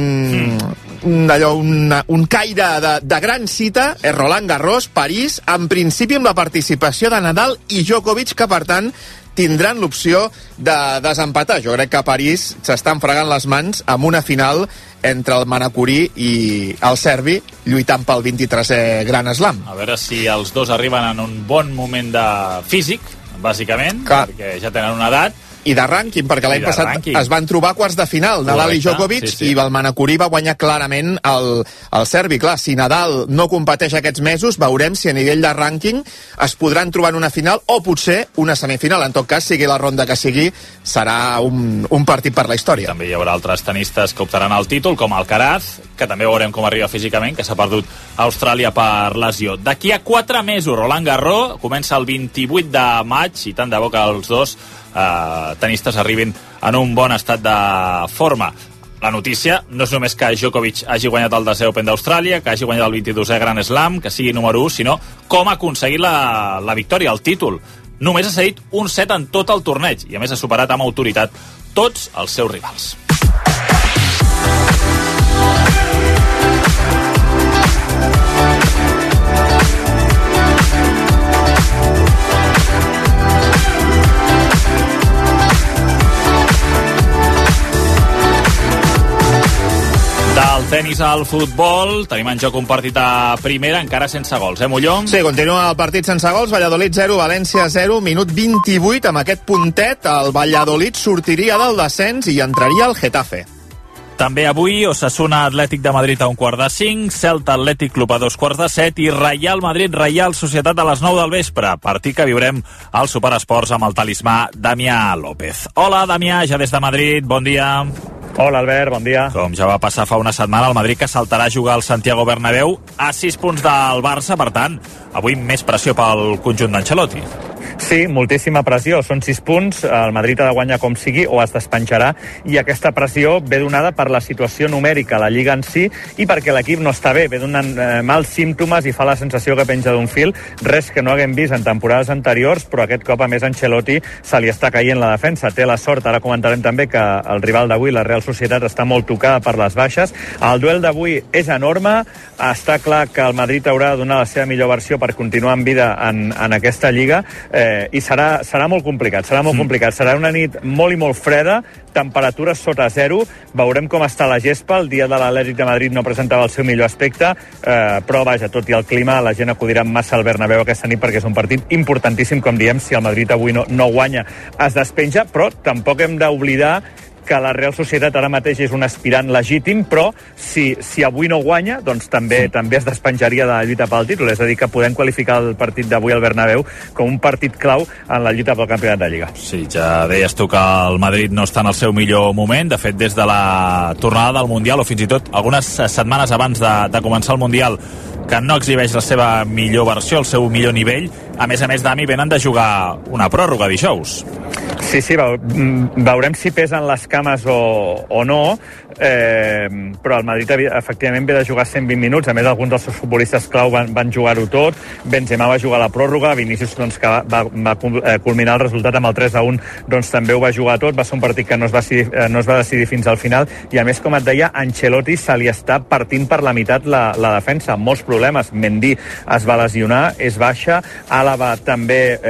un caire de gran cita, és Roland Garros, París, en principi amb la participació de Nadal i Djokovic, que per tant tindran l'opció de desempatar. Jo crec que a París s'estan fregant les mans amb una final entre el manacorí i el serbi lluitant pel 23è Grand Slam. A veure si els dos arriben en un bon moment de físic, bàsicament, perquè ja tenen una edat, I de rànquing, perquè l'any passat es van trobar quarts de final, Nadal i Djokovic, i el Manacuri va guanyar clarament el serbi. Clar, si Nadal no competeix aquests mesos, veurem si a nivell de rànquing es podran trobar en una final o potser una semifinal. En tot cas, sigui la ronda que sigui, serà un partit per la història. També hi haurà altres tenistes que optaran al títol, com Alcaraz, que també veurem com arriba físicament, que s'ha perdut a Austràlia per lesió. D'aquí a 4 mesos, Roland Garros comença el 28 de maig, i tant de bo que els dos tenistes arribin en un bon estat de forma. La notícia no és només que Djokovic hagi guanyat el 10è Open d'Austràlia, que hagi guanyat el 22è Grand Slam, que sigui número 1, sinó com ha aconseguit la victòria, el títol. Només ha cedit un set en tot el torneig i a més ha superat amb autoritat tots els seus rivals. Del tenis al futbol, tenim en joc un partit a primera, encara sense gols, Molló? Sí, continua el partit sense gols, Valladolid 0, València 0, minut 28, amb aquest puntet el Valladolid sortiria del descens i entraria al Getafe. També avui Osasuna Atlètic de Madrid a 4:45, Celta Atlètic Club a 2:45 i Real Madrid Reial Societat a les 9 del vespre, partit que viurem al Superesports amb el talismà Damià López. Hola, Damià, ja des de Madrid, bon dia. Hola, Albert, bon dia. Com ja va passar fa una setmana, el Madrid que saltarà a jugar al Santiago Bernabéu a 6 punts del Barça, per tant, avui més pressió pel conjunt d'Ancelotti. Sí, moltíssima pressió, són 6 punts, el Madrid ha de guanyar com sigui o es despenjarà, i aquesta pressió ve donada per la situació numèrica a la Lliga en si i perquè l'equip no està bé, ve donant mals símptomes i fa la sensació que penja d'un fil, res que no haguem vist en temporades anteriors, però aquest cop a més Ancelotti se li està caient la defensa, té la sort, ara comentarem també que el rival d'avui, la Real Societat, està molt tocada per les baixes, el duel d'avui és enorme, està clar que el Madrid haurà de donar la seva millor versió per continuar en vida en aquesta Lliga, i serà molt complicat, serà una nit molt i molt freda, temperatures sota 0, veurem com està la gespa, el dia de l'Atlètic de Madrid no presentava el seu millor aspecte, però vaja, tot i el clima, la gent acudirà massa al Bernabéu aquesta nit perquè és un partit importantíssim, com diem, si el Madrid avui no guanya es despenja, però tampoc hem d'oblidar que la Real Societat ara mateix és un aspirant legítim, però si avui no guanya, doncs també es despenjaria de la lluita pel títol, és a dir, que podem qualificar el partit d'avui al Bernabéu com un partit clau en la lluita pel campionat de Lliga. Sí, ja deies tu que el Madrid no està en el seu millor moment, de fet des de la tornada del Mundial, o fins i tot algunes setmanes abans de començar el Mundial, que no exhibeix la seva millor versió, el seu millor nivell. A més, Dami, venen de jugar una pròrroga dijous. Sí, veurem si pesen les cames o no, però el Madrid efectivament ve de jugar 120 minuts, a més alguns dels seus futbolistes clau van jugar-ho tot, Benzema va jugar la pròrroga, Vinícius, doncs, que va culminar el resultat amb el 3-1, doncs també ho va jugar tot, va ser un partit que no es va decidir fins al final, i a més, com et deia, Ancelotti se li està partint per la meitat la defensa, amb molts problemes. Mendy es va lesionar, és baixa, Àlava també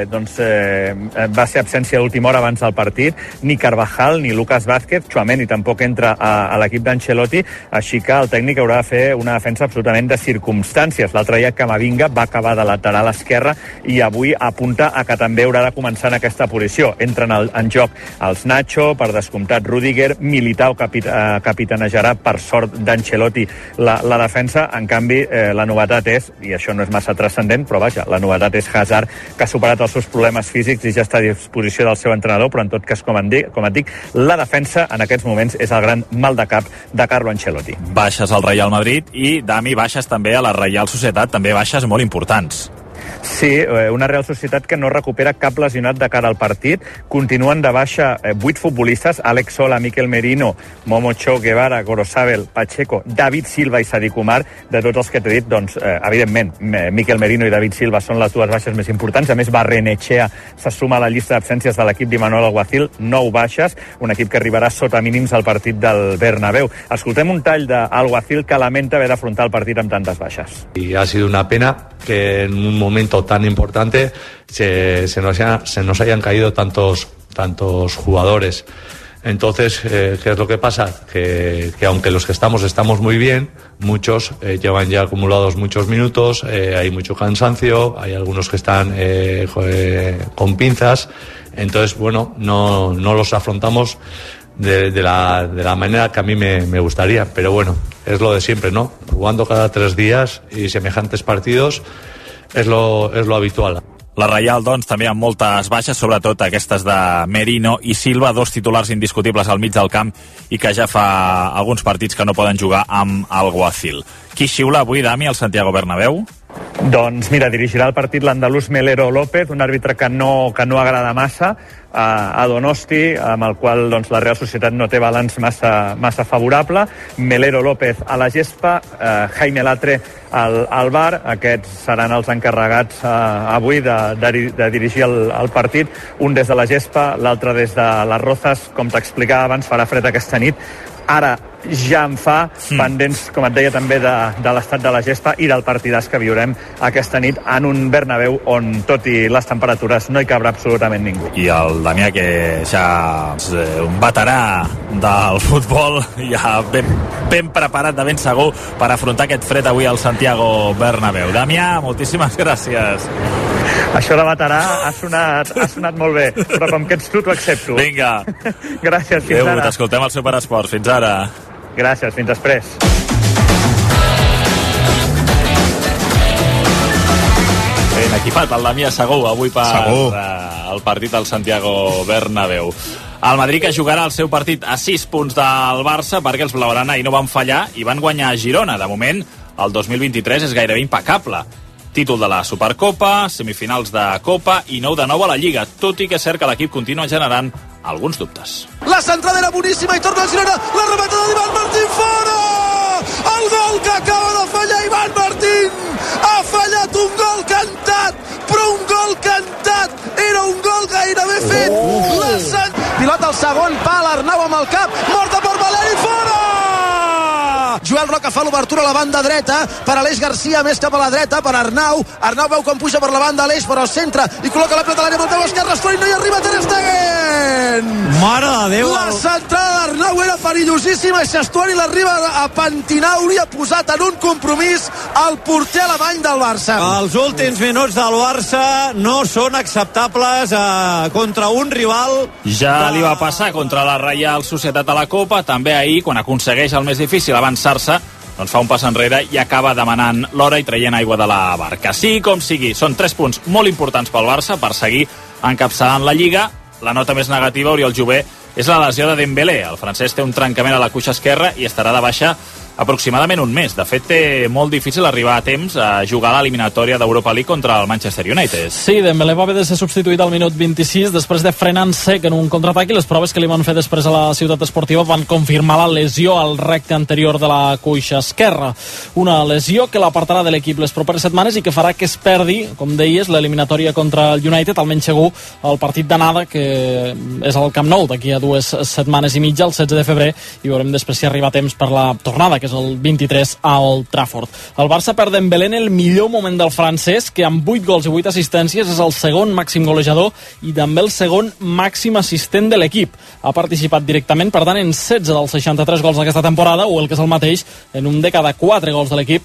va ser absència a l'última hora abans del partit, ni Carvajal ni Lucas Vázquez, Tchouaméni tampoc entra a l'equip d'Ancelotti, així que el tècnic haurà de fer una defensa absolutament de circumstàncies. L'altre dia Camavinga va acabar de lateral esquerre i avui apunta a que també haurà de començar en aquesta posició. Entren en joc els Nacho, per descomptat Rüdiger, Militao capitanejarà per sort d'Ancelotti la defensa. En canvi, la novetat és, i això no és massa transcendent, però vaja, la novetat és Hazard, que ha superat els seus problemes físics i ja està a disposició del seu entrenador, però en tot cas, com et dic, la defensa en aquests moments és el gran mal de cap de Carlo Ancelotti. Baixes al Real Madrid i, Dami, baixes també a la Reial Societat, també baixes molt importants. Sí, una Real Societat que no recupera cap lesionat de cara al partit. Continuen de baixa 8 futbolistes, Alex Sola, Mikel Merino, Momo Cho, Guevara, Gorosabel, Pacheco, David Silva i Sadik Umar. De tots els que t'he dit, doncs, evidentment, Mikel Merino i David Silva són les dues baixes més importants. A més, Barrenechea se suma a la llista d'absències de l'equip d'Imanol Alguacil, 9 baixes, un equip que arribarà sota mínims al partit del Bernabéu. Escoltem un tall d'Alguacil que lamenta haver d'afrontar el partit amb tantes baixes. Y ha sido una pena que en un momento tan importante se nos hayan caído tantos jugadores. Entonces, ¿qué es lo que pasa? Que aunque los que estamos muy bien, muchos llevan ya acumulados muchos minutos, hay mucho cansancio, hay algunos que están con pinzas Entonces, bueno, no los afrontamos de la manera que a mí me gustaría, pero bueno, es lo de siempre, ¿no? Jugando cada 3 días y semejantes partidos és lo habitual. La Reial, doncs, també amb moltes baixes, sobretot aquestes de Merino i Silva, 2 titulars indiscutibles al mig del camp i que ja fa alguns partits que no poden jugar amb el Guacil. Qui xiula avui, Dami, al Santiago Bernabéu? Doncs mira, dirigirà el partit l'andalús Melero López, un àrbitre que no agrada massa, a Donosti, amb el qual doncs, la Real Societat no té balanç massa favorable. Melero López a la gespa, Jaime Latre al VAR. Aquests seran els encarregats avui de dirigir el partit, un des de la gespa, l'altre des de les Rozas. Com t'explicava abans, farà fred aquesta nit. Ara ja en fa, pendents, com et deia, també de l'estat de la gespa i del partidàs que viurem aquesta nit en un Bernabéu on, tot i les temperatures, no hi cabrà absolutament ningú. I el Damià, que ja és un veterà del futbol, ja ben preparat, de ben segur, per afrontar aquest fred avui al Santiago Bernabéu. Damià, moltíssimes gràcies. Això de veterà ha sonat molt bé, però com que ets tu, t'ho accepto. Vinga. Gràcies, fins ara. T'escoltem al Superesports. Fins ara. Gràcies, fins després. Ben equipat el Damià Segur avui per el partit del Santiago Bernabéu. El Madrid, que jugarà el seu partit a 6 punts del Barça, perquè els blaugrana ahir no van fallar i van guanyar a Girona. De moment, el 2023 és gairebé impecable. Títol de la Supercopa, semifinals de Copa i nou de nou a la Lliga, tot i que és cert que l'equip continua generant alguns dubtes. La centrada era boníssima i torna el Girona, la rematada d'Ivan Martín, fora! El gol que acaba de fallar Ivan Martín! Ha fallat un gol cantat, però un gol cantat! Era un gol gairebé fet! Pilota al segon pal, Arnau amb el cap, morta per Valeri, fora! Joel Roca fa l'obertura a la banda dreta per Aleix Garcia, més cap a la dreta per Arnau veu com puja per la banda Aleix, però centra i col·loca la pilota a l'àrea amb el peu esquerre, Estrony, no hi arriba Ter Stegen! Mare de Déu! La centrada d'Arnau era perillosíssima i Estrony l'arriba a pentinar, hauria posat en un compromís el porter alemany del Barça. Els últims minuts del Barça no són acceptables contra un rival... Ja li va passar contra la Reial Societat a la Copa, també ahir, quan aconsegueix el més difícil, avançar-se, doncs fa un pas enrere i acaba demanant l'hora i traient aigua de la barca. Sí, com sigui, són 3 punts molt importants pel Barça per seguir encapçalant la Lliga. La nota més negativa, Oriol Jové, és la lesió de Dembélé. El francès té un trencament a la cuixa esquerra i estarà de baixa aproximadament un mes. De fet, té molt difícil arribar a temps a jugar a l'eliminatòria d'Europa League contra el Manchester United. Sí, Dembélé va haver de ser substituït al minut 26 després de frenar en sec en un contraatac, i les proves que li van fer després a la ciutat esportiva van confirmar la lesió al recte anterior de la cuixa esquerra. Una lesió que l'apartarà de l'equip les properes setmanes i que farà que es perdi, com deies, l'eliminatòria contra el United, almenys segur el partit d'anada, que és al Camp Nou d'aquí a 2 setmanes i mitja, el 16 de febrer, i veurem després si arriba a temps per la tornada, que és el 23 a Old Trafford. El Barça perd Dembélé en el millor moment del francès, que amb 8 gols i 8 assistències és el segon màxim golejador i també el segon màxim assistent de l'equip. Ha participat directament, per tant, en 16 dels 63 gols d'aquesta temporada, o el que és el mateix, en un de cada 4 gols de l'equip.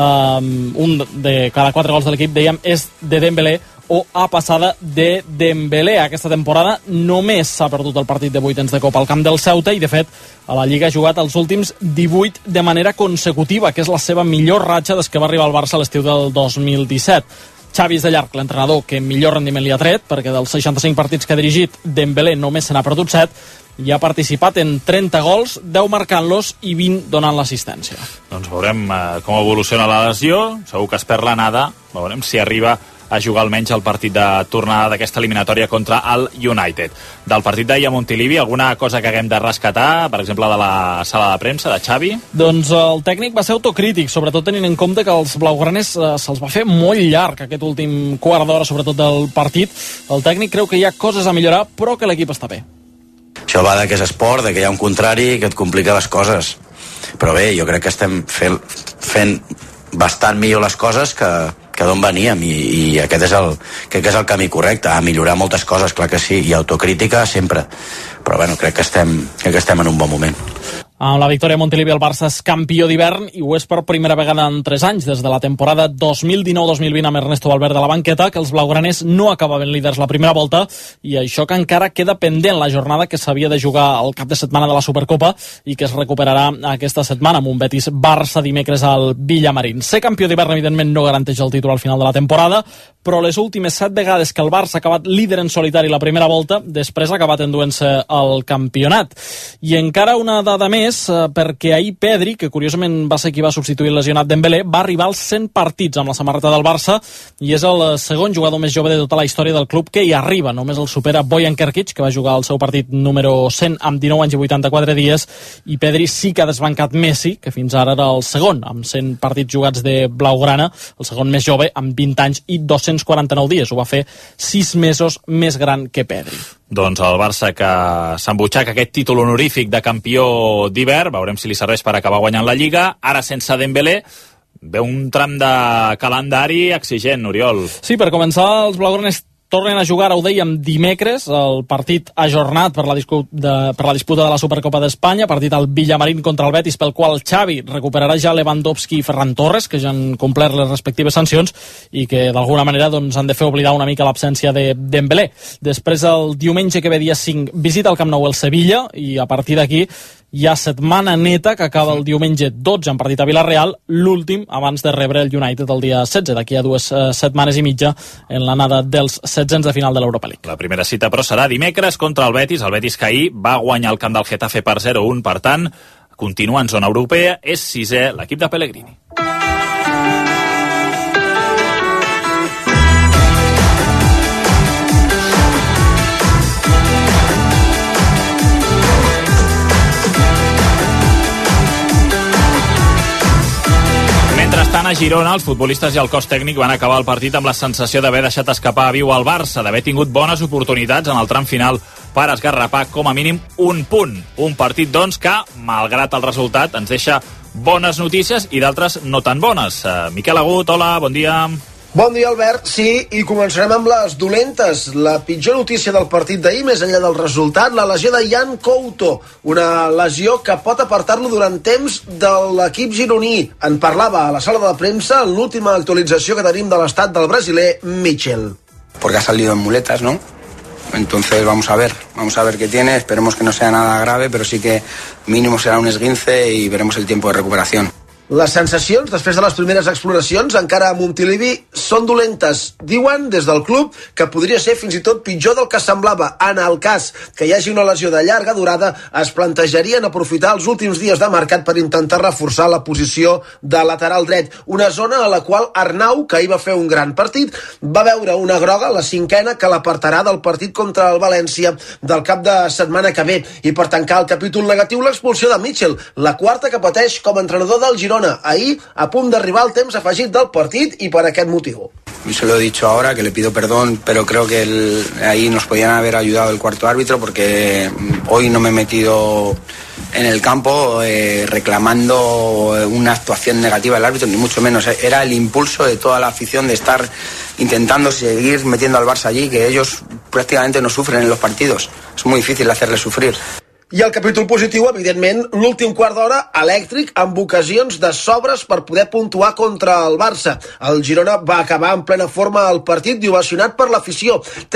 Un de cada 4 gols de l'equip, dèiem, és de Dembélé, o a passada de Dembélé. Aquesta temporada només s'ha perdut el partit de vuitens de Copa al camp del Ceuta i, de fet, a la Lliga ha jugat els últims 18 de manera consecutiva, que és la seva millor ratxa des que va arribar al Barça a l'estiu del 2017. Xavi és de llarg l'entrenador que millor rendiment li ha tret, perquè dels 65 partits que ha dirigit, Dembélé només se n'ha perdut 7 i ha participat en 30 gols, 10 marcant-los i 20 donant l'assistència. Doncs veurem com evoluciona la lesió, segur que es perd l'anada, veurem si arriba a jugar almenys el partit de tornada d'aquesta eliminatòria contra el United. Del partit d'ahir a Montilivi, alguna cosa que haguem de rescatar, per exemple, de la sala de premsa de Xavi? Doncs el tècnic va ser autocrític, sobretot tenint en compte que els blaugranes se'ls va fer molt llarg aquest últim quart d'hora, sobretot del partit. El tècnic creu que hi ha coses a millorar, però que l'equip està bé. Això va que és esport, que hi ha un contrari que et complica les coses. Però bé, jo crec que estem fent bastant millor les coses que d'on veníem, i aquest crec que és el camí correcte, a millorar moltes coses, clar que sí, i autocrítica sempre, però bueno, crec que estem en un bon moment. Amb la victòria a Montilivi el Barça és campió d'hivern i ho és per primera vegada en 3 anys, des de la temporada 2019-2020 amb Ernesto Valverde a la banqueta, que els blaugraners no acabaven líders la primera volta, i això que encara queda pendent la jornada que s'havia de jugar al cap de setmana de la Supercopa i que es recuperarà aquesta setmana amb un Betis-Barça dimecres al Villamarín. Ser campió d'hivern evidentment no garanteix el títol al final de la temporada, però les últimes 7 vegades que el Barça ha acabat líder en solitari la primera volta, després ha acabat enduent-se el campionat. I encara una dada més, perquè ahir Pedri, que curiosament va ser qui va substituir el lesionat Dembélé, va arribar als 100 partits amb la samarreta del Barça i és el segon jugador més jove de tota la història del club que hi arriba. Només el supera Bojan Kerkic, que va jugar el seu partit número 100 amb 19 anys i 84 dies, i Pedri sí que ha desbancat Messi, que fins ara era el segon, amb 100 partits jugats de blaugrana, el segon més jove, amb 20 anys i 249 dies. Ho va fer 6 mesos més gran que Pedri. Doncs el Barça que s'embutxaca aquest títol honorífic de campió d'hivern, veurem si li serveix per acabar guanyant la Lliga, ara sense Dembélé. Ve un tram de calendari exigent, Oriol. Sí, per començar, els blaugranes tornen a jugar, ho dèiem, dimecres, el partit ajornat per la disputa de la Supercopa d'Espanya, partit al Villamarín contra el Betis, pel qual Xavi recuperarà ja Lewandowski i Ferran Torres, que ja han complert les respectives sancions i que d'alguna manera doncs, han de fer oblidar una mica l'absència de Dembélé. Després, el diumenge que ve dia 5, visita al Camp Nou el Sevilla i a partir d'aquí hi ha setmana neta que acaba el diumenge 12 en partit a Villarreal, l'últim abans de rebre el United el dia 16, d'aquí a 2 setmanes i mitja en l'anada dels 16 de final de l'Europa League. La primera cita, però, serà dimecres contra el Betis que ahir va guanyar el camp del Getafe per 0-1, per tant, continua en zona europea, és 6è l'equip de Pellegrini. Mentrestant, a Girona, els futbolistes i el cos tècnic van acabar el partit amb la sensació d'haver deixat escapar a viu al Barça, d'haver tingut bones oportunitats en el tram final per esgarrapar com a mínim un punt. Un partit, doncs, que, malgrat el resultat, ens deixa bones notícies i d'altres no tan bones. Miquel Agut, hola, bon dia. Bon dia, Albert. Sí, i començarem amb les dolentes. La pitjor notícia del partit d'ahir, més enllà del resultat, la lesió de Yan Couto, una lesió que pot apartar-lo durant temps de l'equip gironí. En parlava a la sala de premsa en l'última actualització que tenim de l'estat del brasiler Michel. Porque ha salido en muletas, ¿no? Entonces vamos a ver qué tiene, esperemos que no sea nada grave, pero sí que mínimo será un esguince y veremos el tiempo de recuperación. Les sensacions, després de les primeres exploracions, encara a Montilivi, són dolentes. Diuen, des del club, que podria ser fins i tot pitjor del que semblava. En el cas que hi hagi una lesió de llarga durada, es plantejarien aprofitar els últims dies de mercat per intentar reforçar la posició de lateral dret. Una zona a la qual Arnau, que ahir va fer un gran partit, va veure una groga, la 5a, que l'apartarà del partit contra el València del cap de setmana que ve. I per tancar el capítol negatiu, l'expulsió de Michel, la 4a que pateix com a entrenador del Girona. Ahir, a punt d'arribar el temps afegit del partit i per aquest motiu. Se lo he dicho ahora, que le pido perdón, pero creo que ahí nos podían haber ayudado el cuarto árbitro, porque hoy no me he metido en el campo reclamando una actuación negativa del árbitro, ni mucho menos. Era el impulso de toda la afición de estar intentando seguir metiendo al Barça allí, que ellos prácticamente no sufren en los partidos. Es muy difícil hacerles sufrir. I el capítol positiu, evidentment, l'últim quart d'hora elèctric amb ocasions de sobres per poder puntuar contra el Barça. El Girona va acabar en plena forma el partit i ovacionat per l'afició.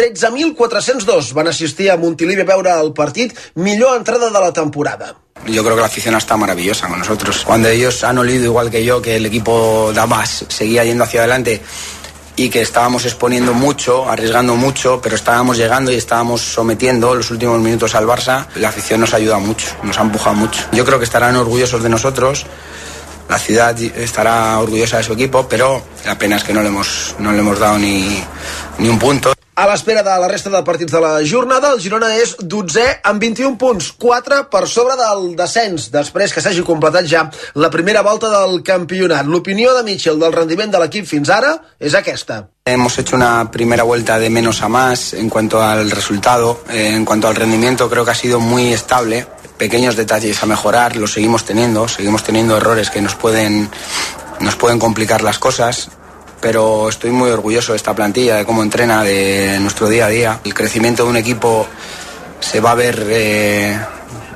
13.402 van assistir a Montilivi a veure el partit, millor entrada de la temporada. Yo creo que la afición está maravillosa con nosotros. Cuando ellos han olido, igual que yo, que el equipo daba, seguía yendo hacia adelante y que estábamos exponiendo mucho, arriesgando mucho, pero estábamos llegando y estábamos sometiendo los últimos minutos al Barça, la afición nos ayuda mucho, nos ha empujado mucho. Yo creo que estarán orgullosos de nosotros, la ciudad estará orgullosa de su equipo, pero la pena es que no le hemos dado ni un punto. A l'espera de la resta de partits de la jornada, el Girona és 12è amb 21 punts, 4 per sobre del descens, després que s'hagi completat ja la primera volta del campionat. L'opinió de Michel del rendiment de l'equip fins ara és aquesta. Hemos hecho una primera vuelta de menos a más en cuanto al resultado, en cuanto al rendimiento creo que ha sido muy estable. Pequeños detalles a mejorar, los seguimos teniendo errores que nos pueden complicar las cosas. Pero estoy muy orgulloso de esta plantilla, de cómo entrena, de nuestro día a día. El crecimiento de un equipo se va a ver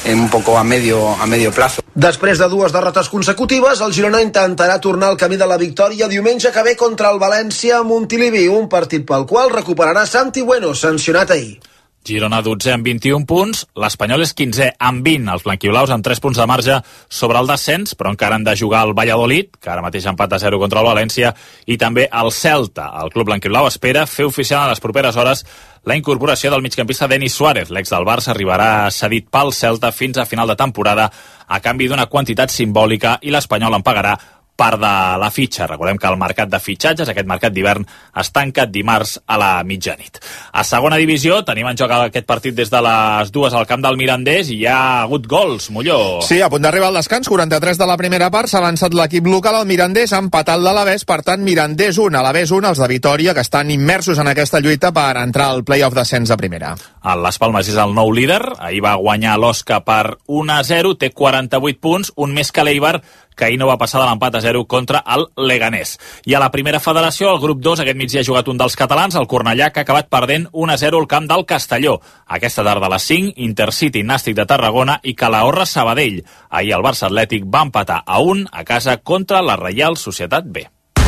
un poco a medio plazo. Després de 2 derrotes consecutives, el Girona intentarà tornar al camí de la victòria diumenge que ve contra el València a Montilivi, un partit pel qual recuperarà Santi Bueno, sancionat ahir. Girona 12 amb 21 punts, l'Espanyol és 15è amb 20, els blanquiolaus amb 3 punts de marge sobre el descens, però encara han de jugar el Valladolid, que ara mateix empat a 0 contra el València, i també el Celta. El club blanquiolau espera fer oficial en les properes hores la incorporació del migcampista Denis Suárez. L'ex del Barça arribarà cedit pel Celta fins a final de temporada a canvi d'una quantitat simbòlica i l'Espanyol en pagarà part de la fitxa. Recordem que el mercat de fitxatges, aquest mercat d'hivern, es tanca dimarts a la mitjanit. A segona divisió tenim en joc aquest partit des de les 2 al camp del Mirandés i hi ha hagut gols, Molló. Sí, a punt d'arribar al descans, 43 de la primera part, s'ha avançat l'equip local, el Mirandés ha empatat l'Alavés, per tant Mirandés 1, Alavés 1, els de Vitòria, que estan immersos en aquesta lluita per entrar al play-off d'ascens de primera. El Las Palmas és el nou líder, ahir va guanyar l'Osca per 1-0, té 48 punts, un més que l'Eibar, que ahir no va passar de l'empat a 0 contra el Leganés. I a la primera federació, el grup 2, aquest migdia ha jugat un dels catalans, el Cornellà, que ha acabat perdent 1-0 al camp del Castelló. Aquesta tarda a les 5, Intercity Nàstic de Tarragona i Calahorra Sabadell. Ahir el Barça Atlètic va empatar a 1 a casa contra la Reial Societat B.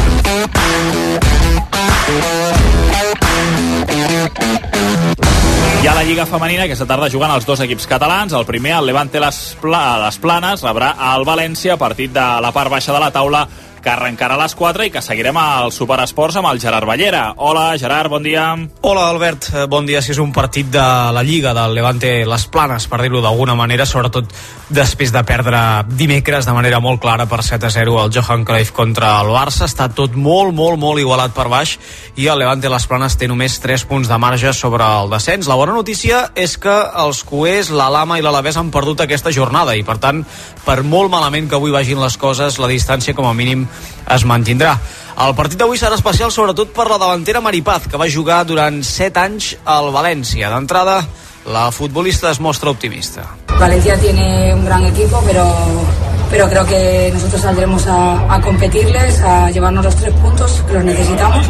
I a la Lliga Femenina, aquesta tarda jugant els dos equips catalans. El primer, el Levante Les Planes, rebrà el València, partit de la part baixa de la taula, que arrencarà a les 4 i que seguirem al Superesports amb el Gerard Ballera. Hola, Gerard, bon dia. Hola, Albert, bon dia. Si és un partit de la Lliga del Levante Les Planes, per dir-ho d'alguna manera, sobretot després de perdre dimecres de manera molt clara per 7-0 al Johan Cruyff contra el Barça. Està tot molt igualat per baix i el Levante Les Planes té només 3 punts de marge sobre el descens. La bona notícia és que els cuers, la Lama i l'Alavés han perdut aquesta jornada i, per tant, per molt malament que avui vagin les coses, la distància com a mínim es mantindrà. El partit d'avui serà especial sobretot per la davantera Maripaz, que va jugar durant 7 anys al València. D'entrada, la futbolista es mostra optimista. Valencia tiene un gran equipo, pero creo que nosotros saldremos a competirles, a llevarnos los 3 puntos que los necesitamos,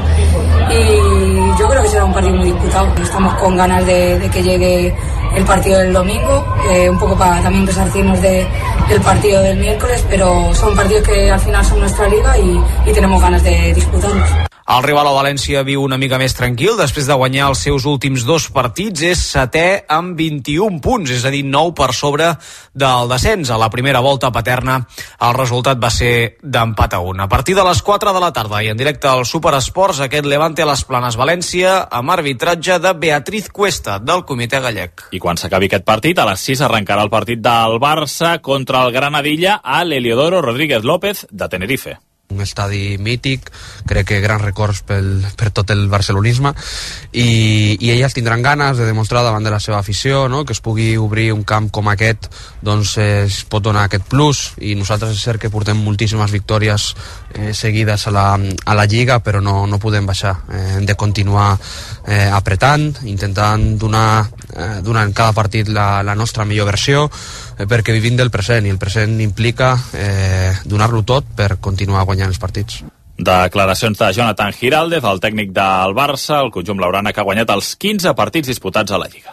y yo creo que será un partido muy disputado. Estamos con ganas de que llegue el partido del domingo, un poco para también resarcirnos del partido del miércoles, pero son partidos que al final son nuestra liga y tenemos ganas de disputarlos. El rival a València viu una mica més tranquil. Després de guanyar els seus últims 2 partits, és 7è amb 21 punts, és a dir, 9 per sobre del descens. A la primera volta paterna el resultat va ser d'empat a 1. A partir de les 4 de la tarda i en directe al Superesports, aquest Levante Les Planes València amb arbitratge de Beatriz Cuesta, del comitè gallec. I quan s'acabi aquest partit, a les 6 arrencarà el partit del Barça contra el Granadilla a l'Heliodoro Rodríguez López de Tenerife. Un estadi mític, crec que grans records per tot el barcelonisme i elles tindran ganes de demostrar davant de la seva afició, no? Que es pugui obrir un camp com aquest, doncs es pot donar aquest plus, i nosaltres és cert que portem moltíssimes victòries seguides a la Lliga, però no podem baixar. Hem de continuar apretant, intentant donar en cada partit la nostra millor versió, perquè vivim del present, i el present implica donar-lo tot per continuar guanyant els partits. Declaracions de Jonathan Giraldez, el tècnic del Barça, el conjunt blaugrana, que ha guanyat els 15 partits disputats a la Lliga.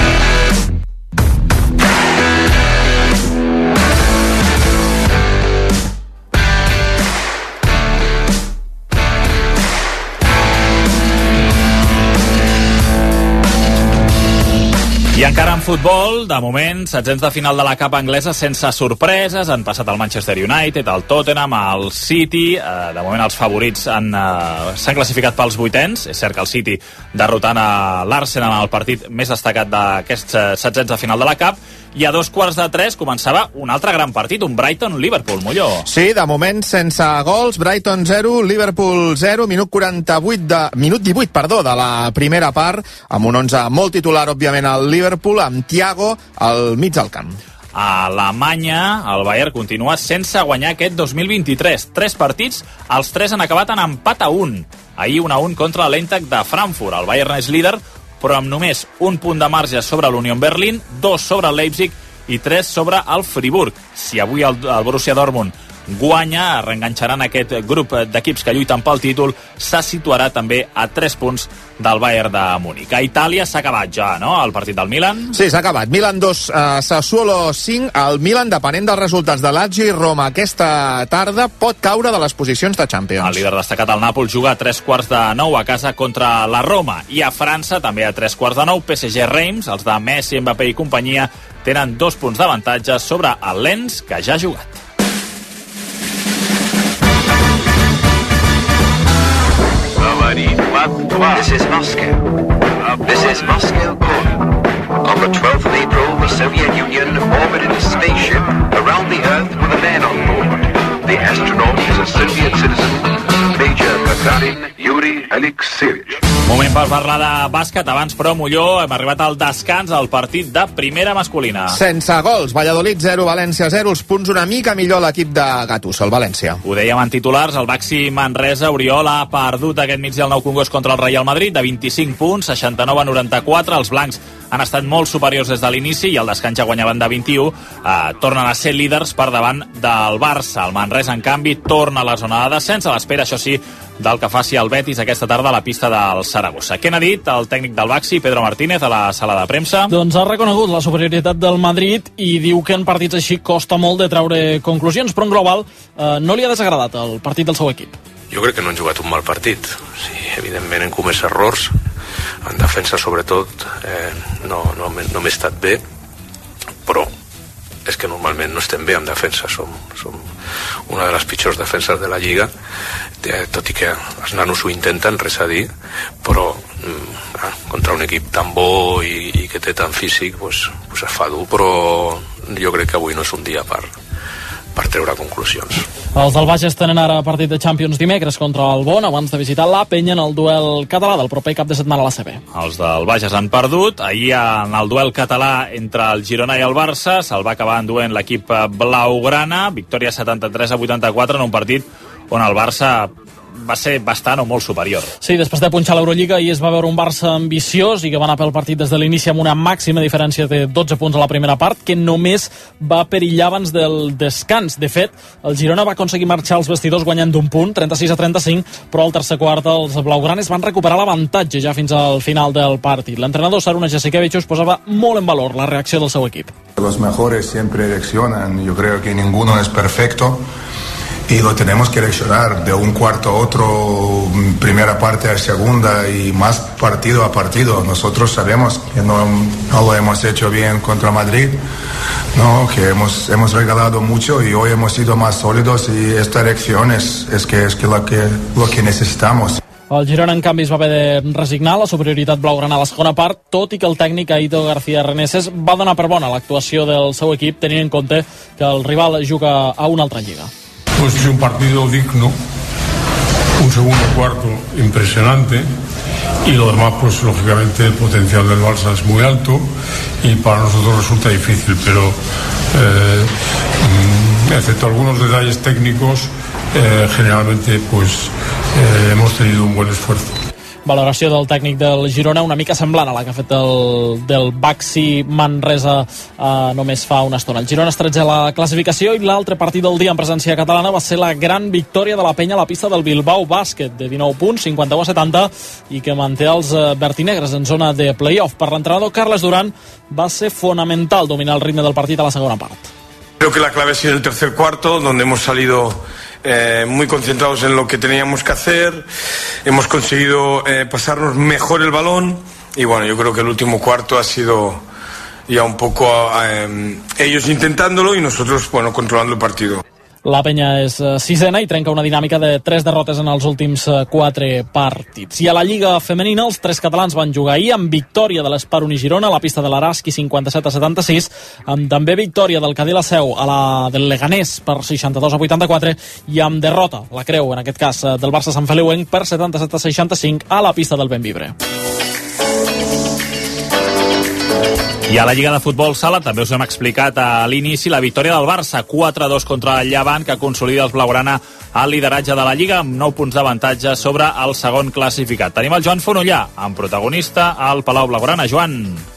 I encara en futbol, de moment, setzents de final de la Capa anglesa sense sorpreses. Han passat el Manchester United, el Tottenham, el City. De moment els favorits s'han classificat pels vuitens. És cert que el City derrotant l'Arsenal en el partit més destacat d'aquests setzents de final de la Cup. I a 2:15 començava un altre gran partit, un Brighton-Liverpool, Molló. Sí, de moment sense gols, Brighton 0, Liverpool 0, minut 18 de la primera part, amb un 11 molt titular, òbviament, al Liverpool, amb Thiago al mig del camp. A Alemanya, el Bayern continua sense guanyar aquest 2023. 3 partits, els 3 han acabat en empat a 1. Ahir 1-1 contra l'Eintracht de Frankfurt. El Bayern és líder, però amb només un punt de marge sobre l'Union Berlin, 2 sobre el Leipzig i 3 sobre el Friburg. Si avui el Borussia Dortmund guanya, reenganxaran aquest grup d'equips que lluiten pel títol, se situarà també a 3 punts del Bayern de Múnich. A Itàlia s'ha acabat ja, no?, el partit del Milan. Sí, s'ha acabat. Milan 2, Sassuolo 5. El Milan, depenent dels resultats de Lazio i Roma aquesta tarda, pot caure de les posicions de Champions. El líder destacat, el Nàpols, juga a 8:45 a casa contra la Roma. I a França, també a 8:45, PSG Reims, els de Messi, Mbappé i companyia, tenen 2 punts d'avantatge sobre el Lens, que ja ha jugat. This is Moscow. This is Moscow calling. On the 12th of April, the Soviet Union orbited a spaceship around the Earth with a man on board. The astronaut is a Soviet citizen, Major Gagarin Yuri Alexeyevich. Moment per parlar de bàsquet. Abans, però, Molló, hem arribat al descans al partit de primera masculina. Sense gols. Valladolid 0, València 0. Els punts una mica millor l'equip de Gattuso, el València. Ho dèiem en titulars, el Baxi Manresa, Oriol, ha perdut aquest migdia el Nou Congost contra el Real Madrid de 25 punts, 69-94. Els blancs han estat molt superiors des de l'inici i al descans ja guanyaven de 21. Tornen a ser líders per davant del Barça. El Manresa, en canvi, torna a la zona de descens, a l'espera, això sí, del que faci el Betis aquesta tarda a la pista del Saragossa. Què n'ha dit el tècnic del Baxi, Pedro Martínez, a la sala de premsa? Doncs ha reconegut la superioritat del Madrid i diu que en partits així costa molt de treure conclusions, però en global no li ha desagradat el partit del seu equip. Jo crec que no han jugat un mal partit. Sí, evidentment hem comès errors, en defensa sobretot no m'he estat bé, però és que normalment no estem bé en defensa, som una de les pitjors defenses de la Lliga, tot i que els nanos ho intenten, res a dir, però contra un equip tan bo i que té tant físic, pues es fa dur, però jo crec que avui no és un dia per treure conclusions. Els del Bages tenen ara partit de Champions dimecres contra el Bon, abans de visitar la Penya en el duel català del proper cap de setmana a la CB. Els del Bages han perdut. Ahir en el duel català entre el Girona i el Barça se'l va acabar enduent l'equip blaugrana, victòria 73-84 en un partit on el Barça va ser bastant o molt superior. Sí, després de punxar l'Eurolliga ahir es va veure un Barça ambiciós i que va anar pel partit des de l'inici amb una màxima diferència de 12 punts a la primera part, que només va perillar abans del descans. De fet, el Girona va aconseguir marxar als vestidors guanyant d'un punt, 36-35, però al tercer quart els blaugranes van recuperar l'avantatge ja fins al final del partit. L'entrenador Šarūnas Jasikevičius posava molt en valor la reacció del seu equip. Los mejores siempre reaccionan, yo creo que ninguno es perfecto. Y lo tenemos que reaccionar de un cuarto a otro, primera parte a segunda y más partido a partido. Nosotros sabemos que no lo hemos hecho bien contra Madrid, no, que hemos regalado mucho y hoy hemos sido más sólidos y esta reacción es lo que necesitamos. El Girona, en canvi, es va haver de resignar la superioritat blaugrana a la segona part, tot i que el tècnic Aito García Reneses va donar per bona l'actuació del seu equip, tenint en compte que el rival juga a una altra lliga. Pues es un partido digno, un segundo cuarto impresionante y lo demás, pues lógicamente el potencial del Barça es muy alto y para nosotros resulta difícil, pero excepto algunos detalles técnicos, generalmente pues hemos tenido un buen esfuerzo. Valoració del tècnic del Girona una mica semblant a la que ha fet del Baxi Manresa només fa una estona. El Girona es 13 a la classificació i l'altre partit del dia en presència catalana va ser la gran victòria de la Penya a la pista del Bilbao Bàsquet, de 19 punts, 51-70, i que manté els vertinegres en zona de play-off. Per l'entrenador Carles Duran va ser fonamental dominar el ritme del partit a la segona part. Creo que la clave ha sido el tercer cuarto, donde hemos salido muy concentrados en lo que teníamos que hacer, hemos conseguido pasarnos mejor el balón y bueno, yo creo que el último cuarto ha sido ya un poco ellos intentándolo y nosotros, bueno, controlando el partido. La Penya és sisena i trenca una dinàmica de 3 derrotes en els últims 4 partits. I a la Lliga Femenina, els 3 catalans van jugar ahir amb victòria de l'Esparuni Girona a la pista de l'Araski 57-76, amb també victòria del Cadí la Seu a la del Leganés per 62-84 i amb derrota, la creu en aquest cas, del Barça Sant Feliuenc per 77-65 a la pista del Bentvibre. I a la Lliga de Futbol Sala també us hem explicat a l'inici la victòria del Barça 4-2 contra el Llevant, que consolida els blaugrana al lideratge de la Lliga amb 9 punts d'avantatge sobre el segon classificat. Tenim el Joan Fonollà, amb protagonista al Palau Blaugrana. Joan.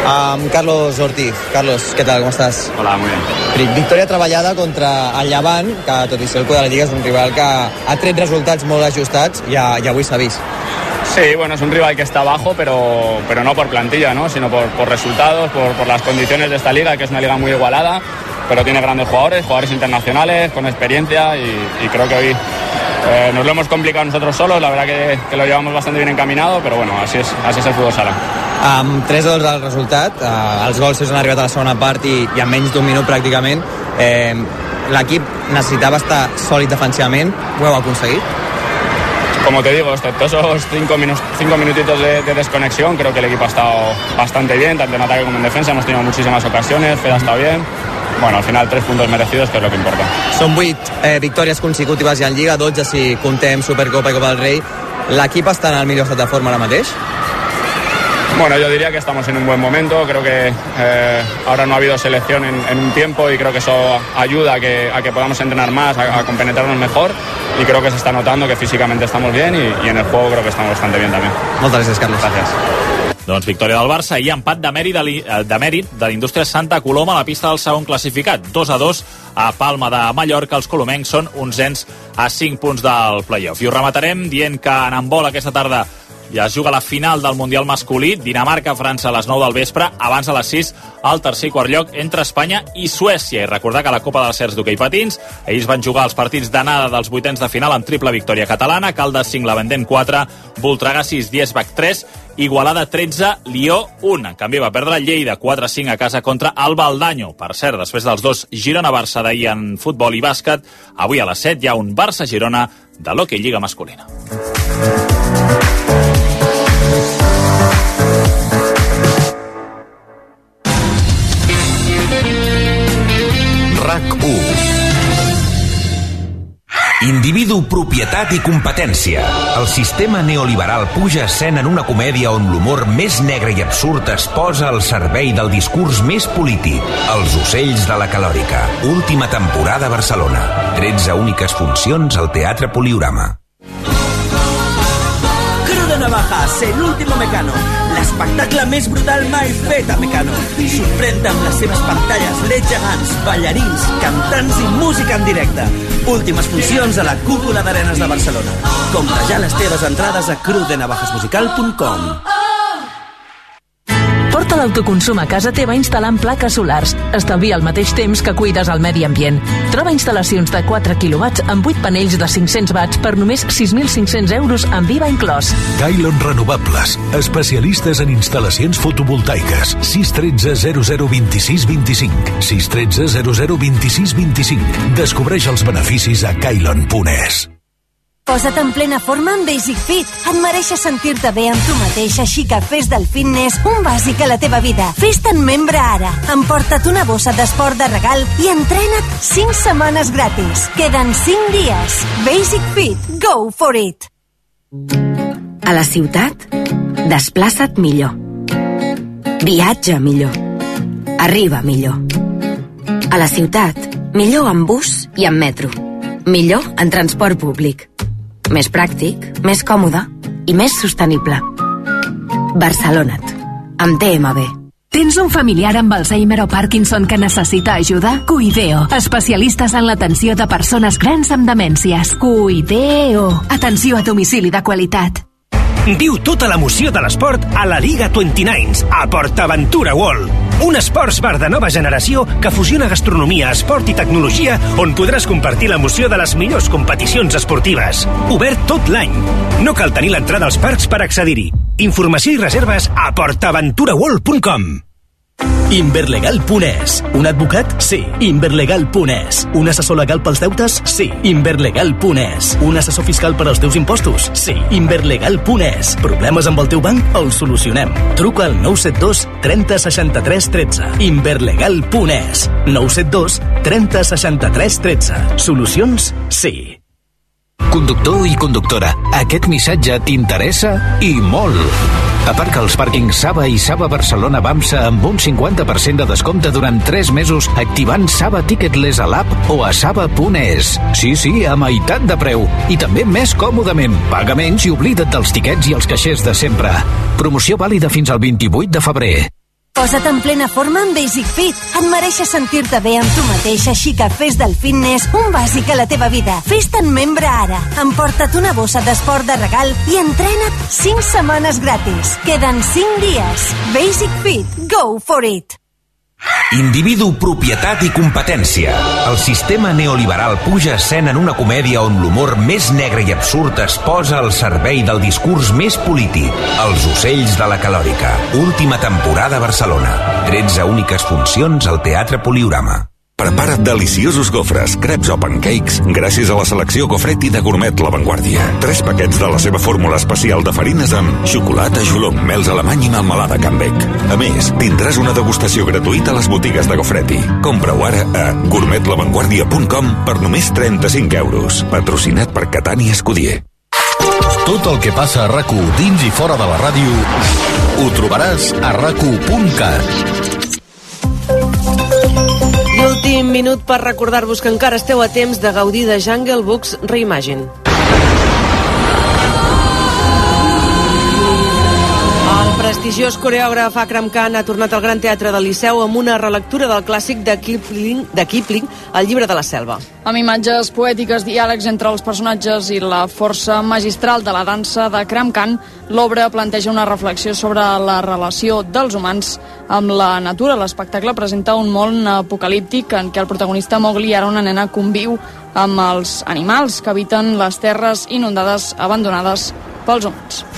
Carlos Ortiz. Carlos, ¿qué tal? ¿Cómo estás? Hola, muy bien. Victòria treballada contra el Llevant, que tot i ser el cuadre de la Lliga és un rival que ha tret resultats molt ajustats i avui s'ha vist. Sí, bueno, es un rival que está abajo, pero no por plantilla, ¿no? Sino por resultados, por las condiciones de esta liga, que es una liga muy igualada, pero tiene grandes jugadores internacionales, con experiencia, y creo que hoy nos lo hemos complicado nosotros solos. La verdad que lo llevamos bastante bien encaminado, pero bueno, así es el fútbol sala. 3-2 del resultat, els gols han arribat a la segona part i en menys d'un minut pràcticament. L'equip necessitava estar sòlid defensivament, ho heu aconseguit? Como te digo, excepto esos 5 minutitos de desconexión, creo que el equipo ha estado bastante bien, tanto en ataque como en defensa. Hemos tenido muchísimas ocasiones, Fede ha estado bien. Bueno, al final 3 puntos merecidos, que es lo que importa. Són 8 victòries consecutives ja en Lliga, 12 si contem Supercopa i Copa del Rei. L'equip està en el millor estat de forma ara mateix? Bueno, yo diría que estamos en un buen momento. Creo que ahora no ha habido selección en un tiempo y creo que eso ayuda a que podamos entrenar más, a compenetrarnos mejor, y creo que se está notando que físicamente estamos bien y en el juego creo que estamos bastante bien también. Moltes gràcies, Carlos. Gràcies. Doncs victòria del Barça i empat de mèrit de l'Indústria Santa Coloma a la pista del segon classificat. 2-2 a Palma de Mallorca. Els colomencs són 11ens a 5 punts del play-off. I ho rematarem dient que en handbol aquesta tarda ja es juga la final del Mundial masculí, Dinamarca-França a les 9 del vespre, abans a les 6 al tercer i quart lloc entre Espanya i Suècia. I recordar que a la Copa dels Cercs d'hoquei patins ahir es van jugar els partits d'anada dels vuitens de final amb triple victòria catalana: Caldes 5, La Vendent 4, Voltregà 6, Diesbach 3, Igualada 13, Lió 1. En canvi va perdre Lleida 4-5 a casa contra el Valdanyo. Per cert, després dels dos Girona-Barça d'ahir en futbol i bàsquet, avui a les 7 hi ha un Barça-Girona de l'hoquei lliga masculina. RAC1. Individu, propietat i competència. El sistema neoliberal puja a escena en una comèdia on l'humor més negre i absurd es posa al servei del discurs més polític. Els ocells de la calòrica. Última temporada a Barcelona. 13 úniques funcions al Teatre Poliorama. Cru de Navajas, el último Mecano. L'espectacle més brutal mai fet a Mecano. Sorprèn-te amb les seves pantalles LED gegants, ballarins, cantants i música en directe. Últimes funcions a la Cúpula d'Arenes de Barcelona. Compra ja les teves entrades a crudenavajasmusical.com. Porta l'autoconsum a casa teva instal·lant plaques solars. Estalvia al mateix temps que cuides el medi ambient. Troba instal·lacions de 4 kW amb 8 panells de 500 watts per només 6.500 euros amb IVA inclòs. Kailon Renovables, especialistes en instal·lacions fotovoltaiques. 613 0026 25. 613 0026 25. Descobreix els beneficis a kailon.es. Posa't en plena forma amb Basic Fit. Et mereixes sentir-te bé amb tu mateix, així que fes del fitness un bàsic a la teva vida. Fes-te'n membre ara. Emporta't una bossa d'esport de regal i entrena't 5 setmanes gratis. Queden 5 dies. Basic Fit. Go for it. A la ciutat, desplaça't millor. Viatja millor. Arriba millor. A la ciutat, millor en bus i en metro. Millor en transport públic. Més pràctic, més còmode i més sostenible. Barcelona't, amb TMB. Tens un familiar amb Alzheimer o Parkinson que necessita ajuda? Cuideo, especialistes en l'atenció de persones grans amb demències. Cuideo, atenció a domicili de qualitat. Viu tota l'emoció de l'esport a la Liga 29 a PortAventura World. Un esports bar de nova generació que fusiona gastronomia, esport i tecnologia on podràs compartir l'emoció de les millors competicions esportives. Obert tot l'any. No cal tenir l'entrada als parcs per accedir-hi. Informació i reserves a portaventuraworld.com. Inverlegal.es. Un advocat? Sí. Inverlegal.es. Un assessor legal pels deutes? Sí. Inverlegal.es. Un assessor fiscal per als teus impostos? Sí. Inverlegal.es. Problemes amb el teu banc? Els solucionem. Truca al 972 30 63 13. Inverlegal.es. 972 30 63 13. Solucions? Sí. Conductor i conductora, aquest missatge t'interessa i molt. Aparca als pàrquings Saba i Saba Barcelona Bamsa amb un 50% de descompte durant 3 mesos activant Saba Ticketless a l'app o a saba.es. Sí, a meitat de preu. I també més còmodament. Paga menys i oblida't dels tiquets i els caixers de sempre. Promoció vàlida fins al 28 de febrer. Posa't en plena forma amb Basic Fit. Et mereixes sentir-te bé amb tu mateix, així que fes del fitness un bàsic a la teva vida. Fes-te'n membre ara. Emporta't una bossa d'esport de regal i entrena't 5 setmanes gratis. Queden 5 dies. Basic Fit. Go for it! Individu, propietat i competència. El sistema neoliberal puja a escena en una comèdia on l'humor més negre i absurd es posa al servei del discurs més polític. Els ocells de la calòrica. Última temporada a Barcelona. 13 úniques funcions al Teatre Poliorama. Prepara't deliciosos gofres, crepes o pancakes gràcies a la selecció Gofretti de Gourmet La Vanguardia. 3 paquets de la seva fórmula especial de farines amb xocolata, jolong, mels alemany i melmelada Canbec. A més, tindràs una degustació gratuïta a les botigues de Gofretti. Compra-ho ara a gourmetlavanguardia.com per només 35 euros. Patrocinat per Catània Escudier. Tot el que passa a RAC1 dins i fora de la ràdio ho trobaràs a rac1.cat. I últim minut per recordar-vos que encara esteu a temps de gaudir de Jungle Books Reimagine. El prestigiós coreògraf Akram Khan ha tornat al Gran Teatre del Liceu amb una relectura del clàssic de Kipling, El llibre de la selva. Amb imatges poètiques, diàlegs entre els personatges i la força magistral de la dansa d'Akram Khan, l'obra planteja una reflexió sobre la relació dels humans amb la natura. L'espectacle presenta un món apocalíptic en què el protagonista Mowgli, ara una nena, conviu amb els animals que habiten les terres inundades abandonades pels humans.